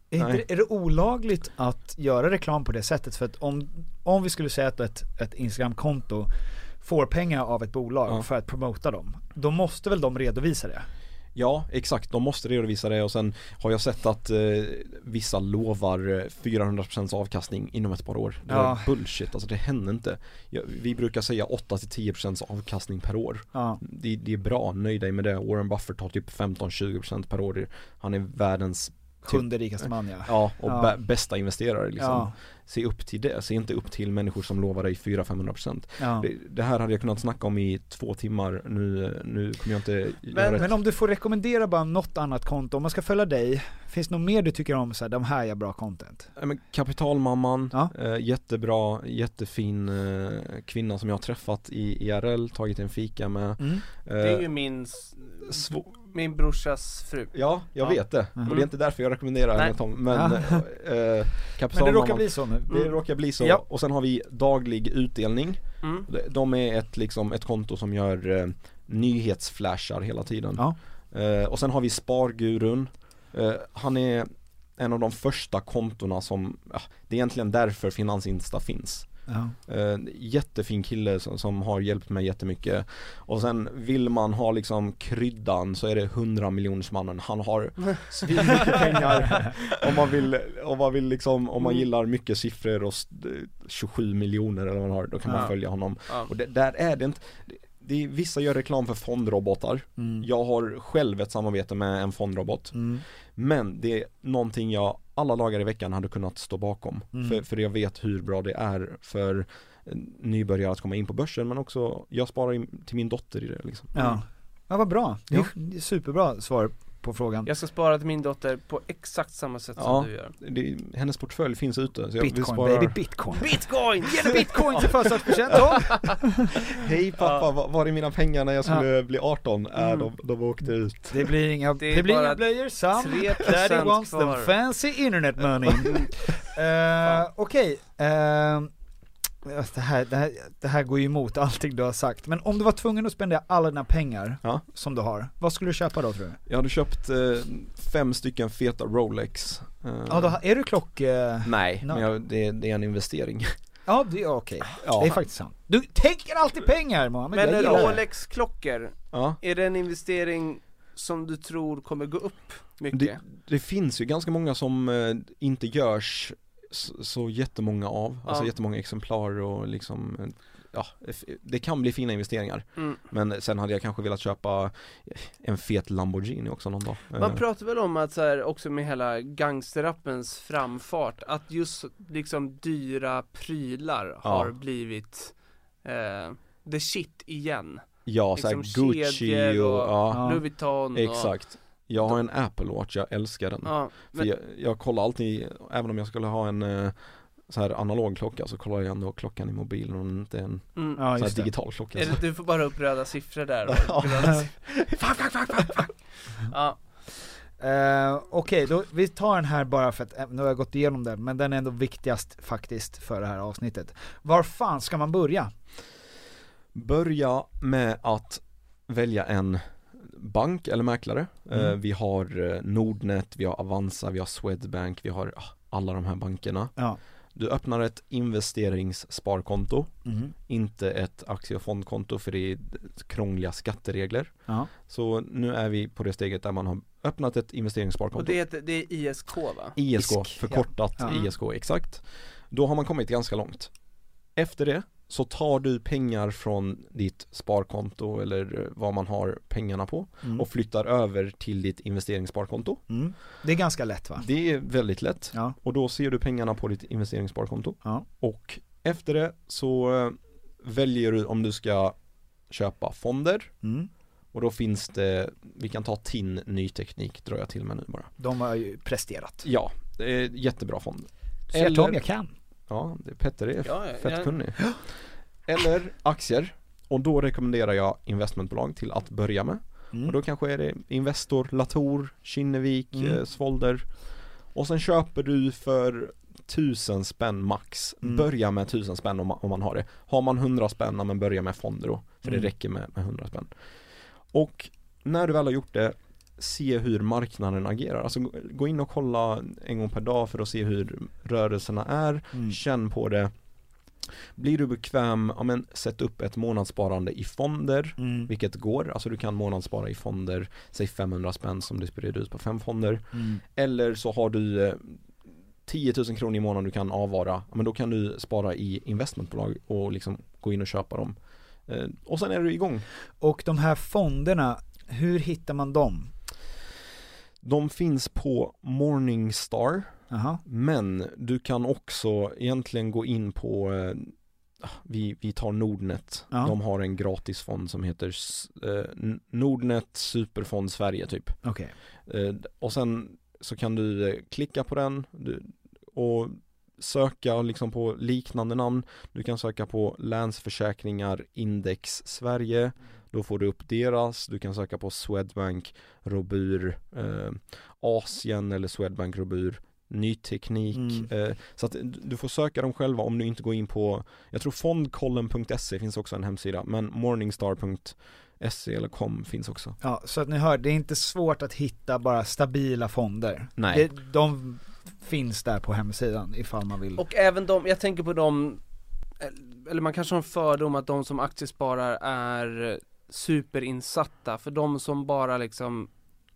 Är, inte, är det olagligt att göra reklam på det sättet? För att om, om vi skulle säga att ett, ett Instagram-konto får pengar av ett bolag ja. för att promota dem, då måste väl de redovisa det? Ja, exakt. De måste redovisa det och sen har jag sett att eh, vissa lovar fyrahundra procent avkastning inom ett par år. Det ja. är bullshit, alltså det händer inte. Ja, vi brukar säga åtta till tio procent avkastning per år. Ja. Det, det är bra, nöj dig med det. Warren Buffett har typ femton till tjugo procent per år. Han är världens sjunde rikaste man, ja. Ja, och ja. B- bästa investerare liksom. Ja. Se upp till det, se inte upp till människor som lovar dig fyra till femhundra procent. Ja. Det, det här hade jag kunnat snacka om i två timmar. Nu, nu kommer jag inte men, men om du får rekommendera bara något annat konto, om man ska följa dig, finns det något mer du tycker om så här, de här är bra content? Ja, men Kapitalmamman, ja. eh, jättebra, jättefin eh, kvinna som jag har träffat i I R L, tagit en fika med. Mm. Eh, det är ju min sv- min brorsas fru. Ja, jag ja. vet det. Mm. Och det är inte därför jag rekommenderar henne, Tom. Men, ja. eh, men det råkar bli så nu. Det mm. råkar bli så. Ja. Och sen har vi daglig utdelning. Mm. De är ett, liksom, ett konto som gör eh, nyhetsflashar hela tiden. Ja. Eh, och sen har vi Spargurun. Eh, han är en av de första kontorna som, ja, det är egentligen därför Finansinsta finns. Ja. Uh, jättefin kille som, som har hjälpt mig jättemycket. Och sen vill man ha liksom kryddan, så är det hundra miljoners mannen. Han har svinmycket pengar. Om man vill, om man vill liksom, om man gillar mycket siffror och tjugosju miljoner eller vad man har, då kan ja. man följa honom. Ja. Och det, där är det inte det, det är, vissa gör reklam för fondrobotar. Mm. Jag har själv ett samarbete med en fondrobot. Mm. Men det är någonting jag alla dagar i veckan hade kunnat stå bakom. Mm. För, för jag vet hur bra det är för nybörjare att komma in på börsen. Men också, jag sparar in till min dotter i det. Liksom. Ja. Ja, vad bra. Det är, det är superbra svar på frågan. Jag ska spara till min dotter på exakt samma sätt ja, som du gör. Det, hennes portfölj finns ute. Så jag Bitcoin, sparar... baby, Bitcoin. Bitcoin! Ge dig Bitcoin till födelsedagspresent. Hej pappa, ja. var, var är mina pengar när jag skulle ja. bli arton? Mm. Äh, de, de åkte ut. Det blir inga, det det blir inga blöjor. Sam, daddy wants kvar. The fancy internet money. uh, Okej. Okay. Uh, Det här, det, här, det här går ju emot allting du har sagt. Men om du var tvungen att spendera alla dina pengar ja. som du har, vad skulle du köpa då, tror du? Jag hade köpt eh, fem stycken feta Rolex. eh, Ja, då är du klock... Eh, Nej, no. men jag, det, det är en investering. Ja, det är okej. Okay. Ja. Det är faktiskt sant. Du tänker alltid pengar, man. Men, men Rolex-klockor, ja. är det en investering som du tror kommer gå upp mycket? Det, det finns ju ganska många som eh, inte görs så, så jättemånga av, ja. alltså jättemånga exemplar och liksom, ja, det kan bli fina investeringar. Mm. Men sen hade jag kanske velat köpa en fet Lamborghini också någon dag. Man pratar väl om att så här, också med hela gangsterrappens framfart, att just liksom dyra prylar ja. har blivit eh, the shit igen. Ja, liksom så här Gucci och, och ja. Louis Vuitton. Exakt. Jag har en Apple Watch, jag älskar den. Ja, men... För jag, jag kollar alltid, även om jag skulle ha en eh, så här analog klocka, så kollar jag ändå klockan i mobilen och inte en mm. så här ja, digital klocka. Det, du får bara upp röda siffror där. Fuck, fuck, fuck, fuck, fuck. Ja. Uh, Okej, okay, vi tar den här bara för att nu har jag gått igenom den, men den är ändå viktigast faktiskt för det här avsnittet. Var fan ska man börja? Börja med att välja en bank eller mäklare. Mm. Uh, vi har Nordnet, vi har Avanza, vi har Swedbank, vi har uh, alla de här bankerna. Ja. Du öppnar ett investeringssparkonto, mm. inte ett aktie- och fondkonto, för det är krångliga skatteregler. Ja. Så nu är vi på det steget där man har öppnat ett investeringssparkonto. Och det är, det är I S K, va? I S K, förkortat ja. Ja. I S K, exakt. Då har man kommit ganska långt. Efter det så tar du pengar från ditt sparkonto eller vad man har pengarna på mm. och flyttar över till ditt investeringssparkonto. Mm. Det är ganska lätt, va? Det är väldigt lätt. Ja. Och då ser du pengarna på ditt investeringssparkonto. Ja. Och efter det så väljer du om du ska köpa fonder. Mm. Och då finns det, vi kan ta T I N Ny Teknik, drar jag till med nu bara. De har ju presterat. Ja, det är jättebra fond. Så jag tar om jag kan. Ja, det, Petter är ja, fett ja. kunnig. Eller aktier. Och då rekommenderar jag investmentbolag till att börja med. Mm. Och då kanske är det Investor, Latour, Kinnevik, mm. eh, Svolder. Och sen köper du för tusen spänn max. Mm. Börja med tusen spänn om man, om man har det. Har man hundra spänn, men börja med fonder då. För mm. det räcker med, med hundra spänn. Och när du väl har gjort det, se hur marknaden agerar. Alltså gå in och kolla en gång per dag för att se hur rörelserna är. Mm. Känn på det. Blir du bekväm, ja, men sätt upp ett månadssparande i fonder, mm. vilket går. Alltså du kan månadsspara i fonder, säg femhundra spänn som du sprider ut på fem fonder. Mm. Eller så har du eh, tio tusen kronor i månaden du kan avvara. Ja, men då kan du spara i investmentbolag och liksom gå in och köpa dem. Eh, och sen är du igång. Och de här fonderna, hur hittar man dem? De finns på Morningstar. Aha. Men du kan också egentligen gå in på eh, vi, vi tar Nordnet. Ja. De har en gratis fond som heter eh, Nordnet Superfond Sverige typ. Okay. Eh, och sen så kan du eh, klicka på den du, och söka liksom på liknande namn. Du kan söka på Länsförsäkringar Index Sverige. Då får du upp deras. Du kan söka på Swedbank Robur eh, Asien eller Swedbank Robur ny teknik. Mm. Eh, så att du får söka dem själva om du inte går in på, jag tror fondkollen punkt se finns också en hemsida, men morningstar punkt se eller com finns också. Ja, så att ni hör, det är inte svårt att hitta bara stabila fonder. Nej. Det, de finns där på hemsidan ifall man vill. Och även de, jag tänker på dem, eller man kanske har en fördom att de som aktiesparar är superinsatta, för de som bara liksom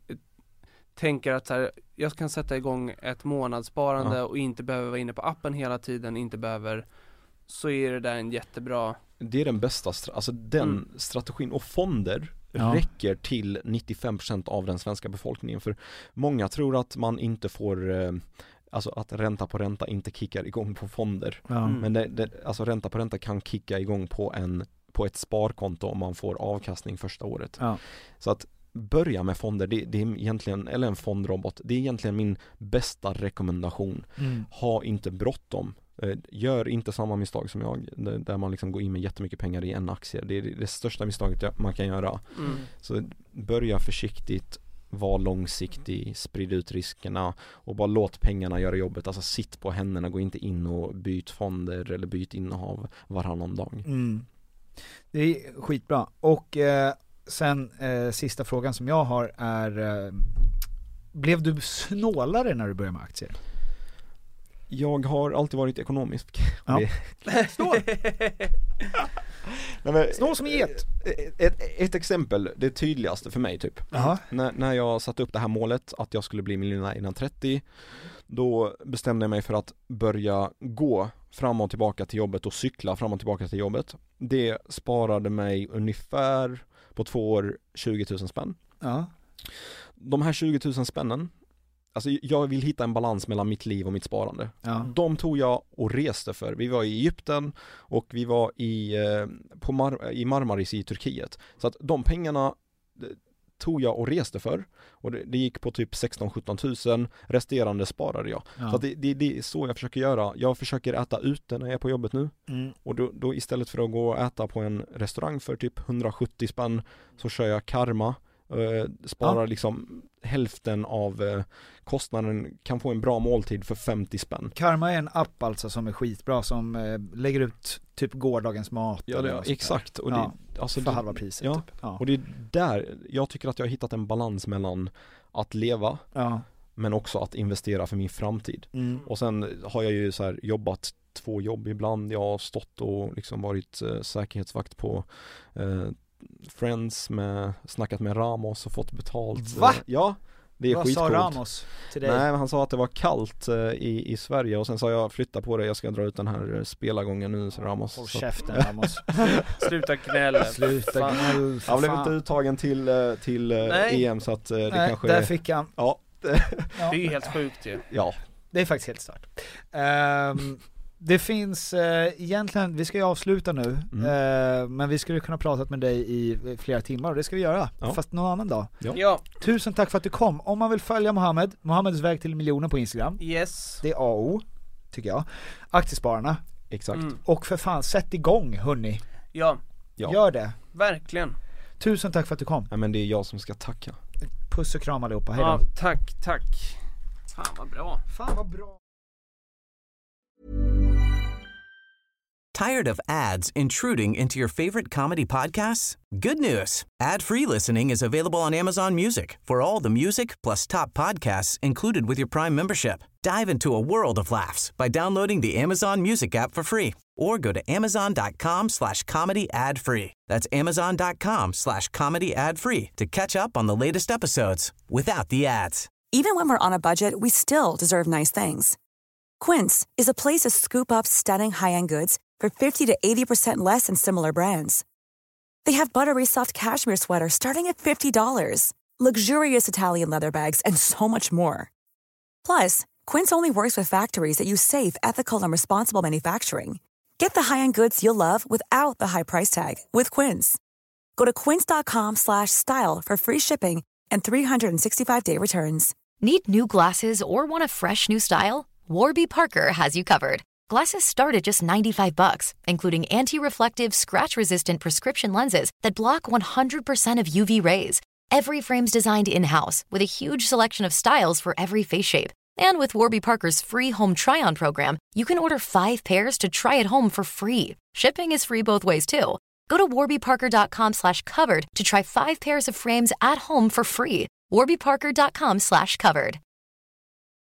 tänker att så här, jag kan sätta igång ett månadssparande ja. och inte behöver vara inne på appen hela tiden, inte behöver, så är det där en jättebra. Det är den bästa, alltså den mm. strategin, och fonder ja. räcker till nittiofem procent av den svenska befolkningen, för många tror att man inte får eh, alltså att ränta på ränta inte kickar igång på fonder. Ja. Mm. Men det, det, alltså ränta på ränta kan kicka igång på en på ett sparkonto om man får avkastning första året. Ja. Så att börja med fonder, det, det är egentligen, eller en fondrobot, det är egentligen min bästa rekommendation. Mm. Ha inte bråttom. Gör inte samma misstag som jag, där man liksom går in med jättemycket pengar i en aktie. Det är det största misstaget man kan göra. Mm. Så börja försiktigt, var långsiktig, sprid ut riskerna och bara låt pengarna göra jobbet. Alltså sitt på händerna, gå inte in och byt fonder eller byt innehav varannan dag. Mm. Det är skitbra. Och eh, sen eh, sista frågan som jag har är eh, blev du snålare när du började med aktier? Jag har alltid varit ekonomisk. Ja. Snål! Nej, men, snål som get. Ett, ett, ett exempel, det tydligaste för mig typ. Uh-huh. När, när jag satte upp det här målet att jag skulle bli miljonär innan trettio, då bestämde jag mig för att börja gå fram och tillbaka till jobbet och cykla fram och tillbaka till jobbet. Det sparade mig ungefär på två år tjugo tusen spänn. Uh-huh. De här tjugo tusen spännen, alltså jag vill hitta en balans mellan mitt liv och mitt sparande. Ja. De tog jag och reste för. Vi var i Egypten och vi var i, eh, på Mar- i Marmaris i Turkiet. Så att de pengarna tog jag och reste för. Och det, det gick på typ sexton sjutton tusen. Resterande sparade jag. Ja. Så att det, det, det är så jag försöker göra. Jag försöker äta ute när jag är på jobbet nu. Mm. Och då, då istället för att gå och äta på en restaurang för typ hundrasjuttio spänn så kör jag karma. Uh, sparar ja. liksom hälften av uh, kostnaden, kan få en bra måltid för femtio spänn. Karma är en app alltså som är skitbra, som uh, lägger ut typ gårdagens mat. Ja, det, exakt. Och ja, det, alltså för det, halva priset. Ja, typ. Ja. Och det är där jag tycker att jag har hittat en balans mellan att leva ja. men också att investera för min framtid. Mm. Och sen har jag ju så här jobbat två jobb ibland. Jag har stått och liksom varit uh, säkerhetsvakt på uh, Friends, med snackat med Ramos och fått betalt. Va? Ja, det är vad skitcoolt. Vad sa Ramos till dig? Nej, men han sa att det var kallt uh, i, i Sverige och sen sa jag flytta på det, jag ska dra ut den här uh, spelargången nu, så Ramos. Håll käften Ramos. Sluta gnälla. Sluta gnälla. Han blev inte uttagen till, uh, till uh, E M så att uh, det Nej, kanske... där fick han. Ja. Det är ju helt sjukt ju. Ja. Det är faktiskt helt stört. Um, Det finns eh, egentligen, vi ska ju avsluta nu, mm. eh, men vi skulle kunna prata med dig i flera timmar och det ska vi göra, ja. fast någon annan dag. Ja. Ja. Tusen tack för att du kom. Om man vill följa Mohammed, Mohammeds väg till miljonen på Instagram. Yes. Det är A och O, tycker jag. Aktiespararna. Exakt. Mm. Och för fan, sätt igång, hörni. Ja. ja. Gör det. Verkligen. Tusen tack för att du kom. Ja, men det är jag som ska tacka. Puss och kram allihopa, hej då. Ja, tack, tack. Fan vad bra. Fan vad bra. Tired of ads intruding into your favorite comedy podcasts? Good news. Ad-free listening is available on Amazon Music for all the music plus top podcasts included with your Prime membership. Dive into a world of laughs by downloading the Amazon Music app for free or go to amazon.com slash comedy ad free. That's amazon.com slash comedy ad free to catch up on the latest episodes without the ads. Even when we're on a budget, we still deserve nice things. Quince is a place to scoop up stunning high-end goods for fifty to eighty percent less than similar brands. They have buttery soft cashmere sweaters starting at fifty dollars, luxurious Italian leather bags, and so much more. Plus, Quince only works with factories that use safe, ethical, and responsible manufacturing. Get the high-end goods you'll love without the high price tag with Quince. Go to quince.com slash style for free shipping and three sixty-five day returns. Need new glasses or want a fresh new style? Warby Parker has you covered. Glasses start at just ninety-five bucks, including anti-reflective, scratch-resistant prescription lenses that block one hundred percent of U V rays. Every frame's designed in-house with a huge selection of styles for every face shape. And with Warby Parker's free home try-on program, you can order five pairs to try at home for free. Shipping is free both ways, too. Go to warbyparker.com slash covered to try five pairs of frames at home for free. warbyparker.com slash covered.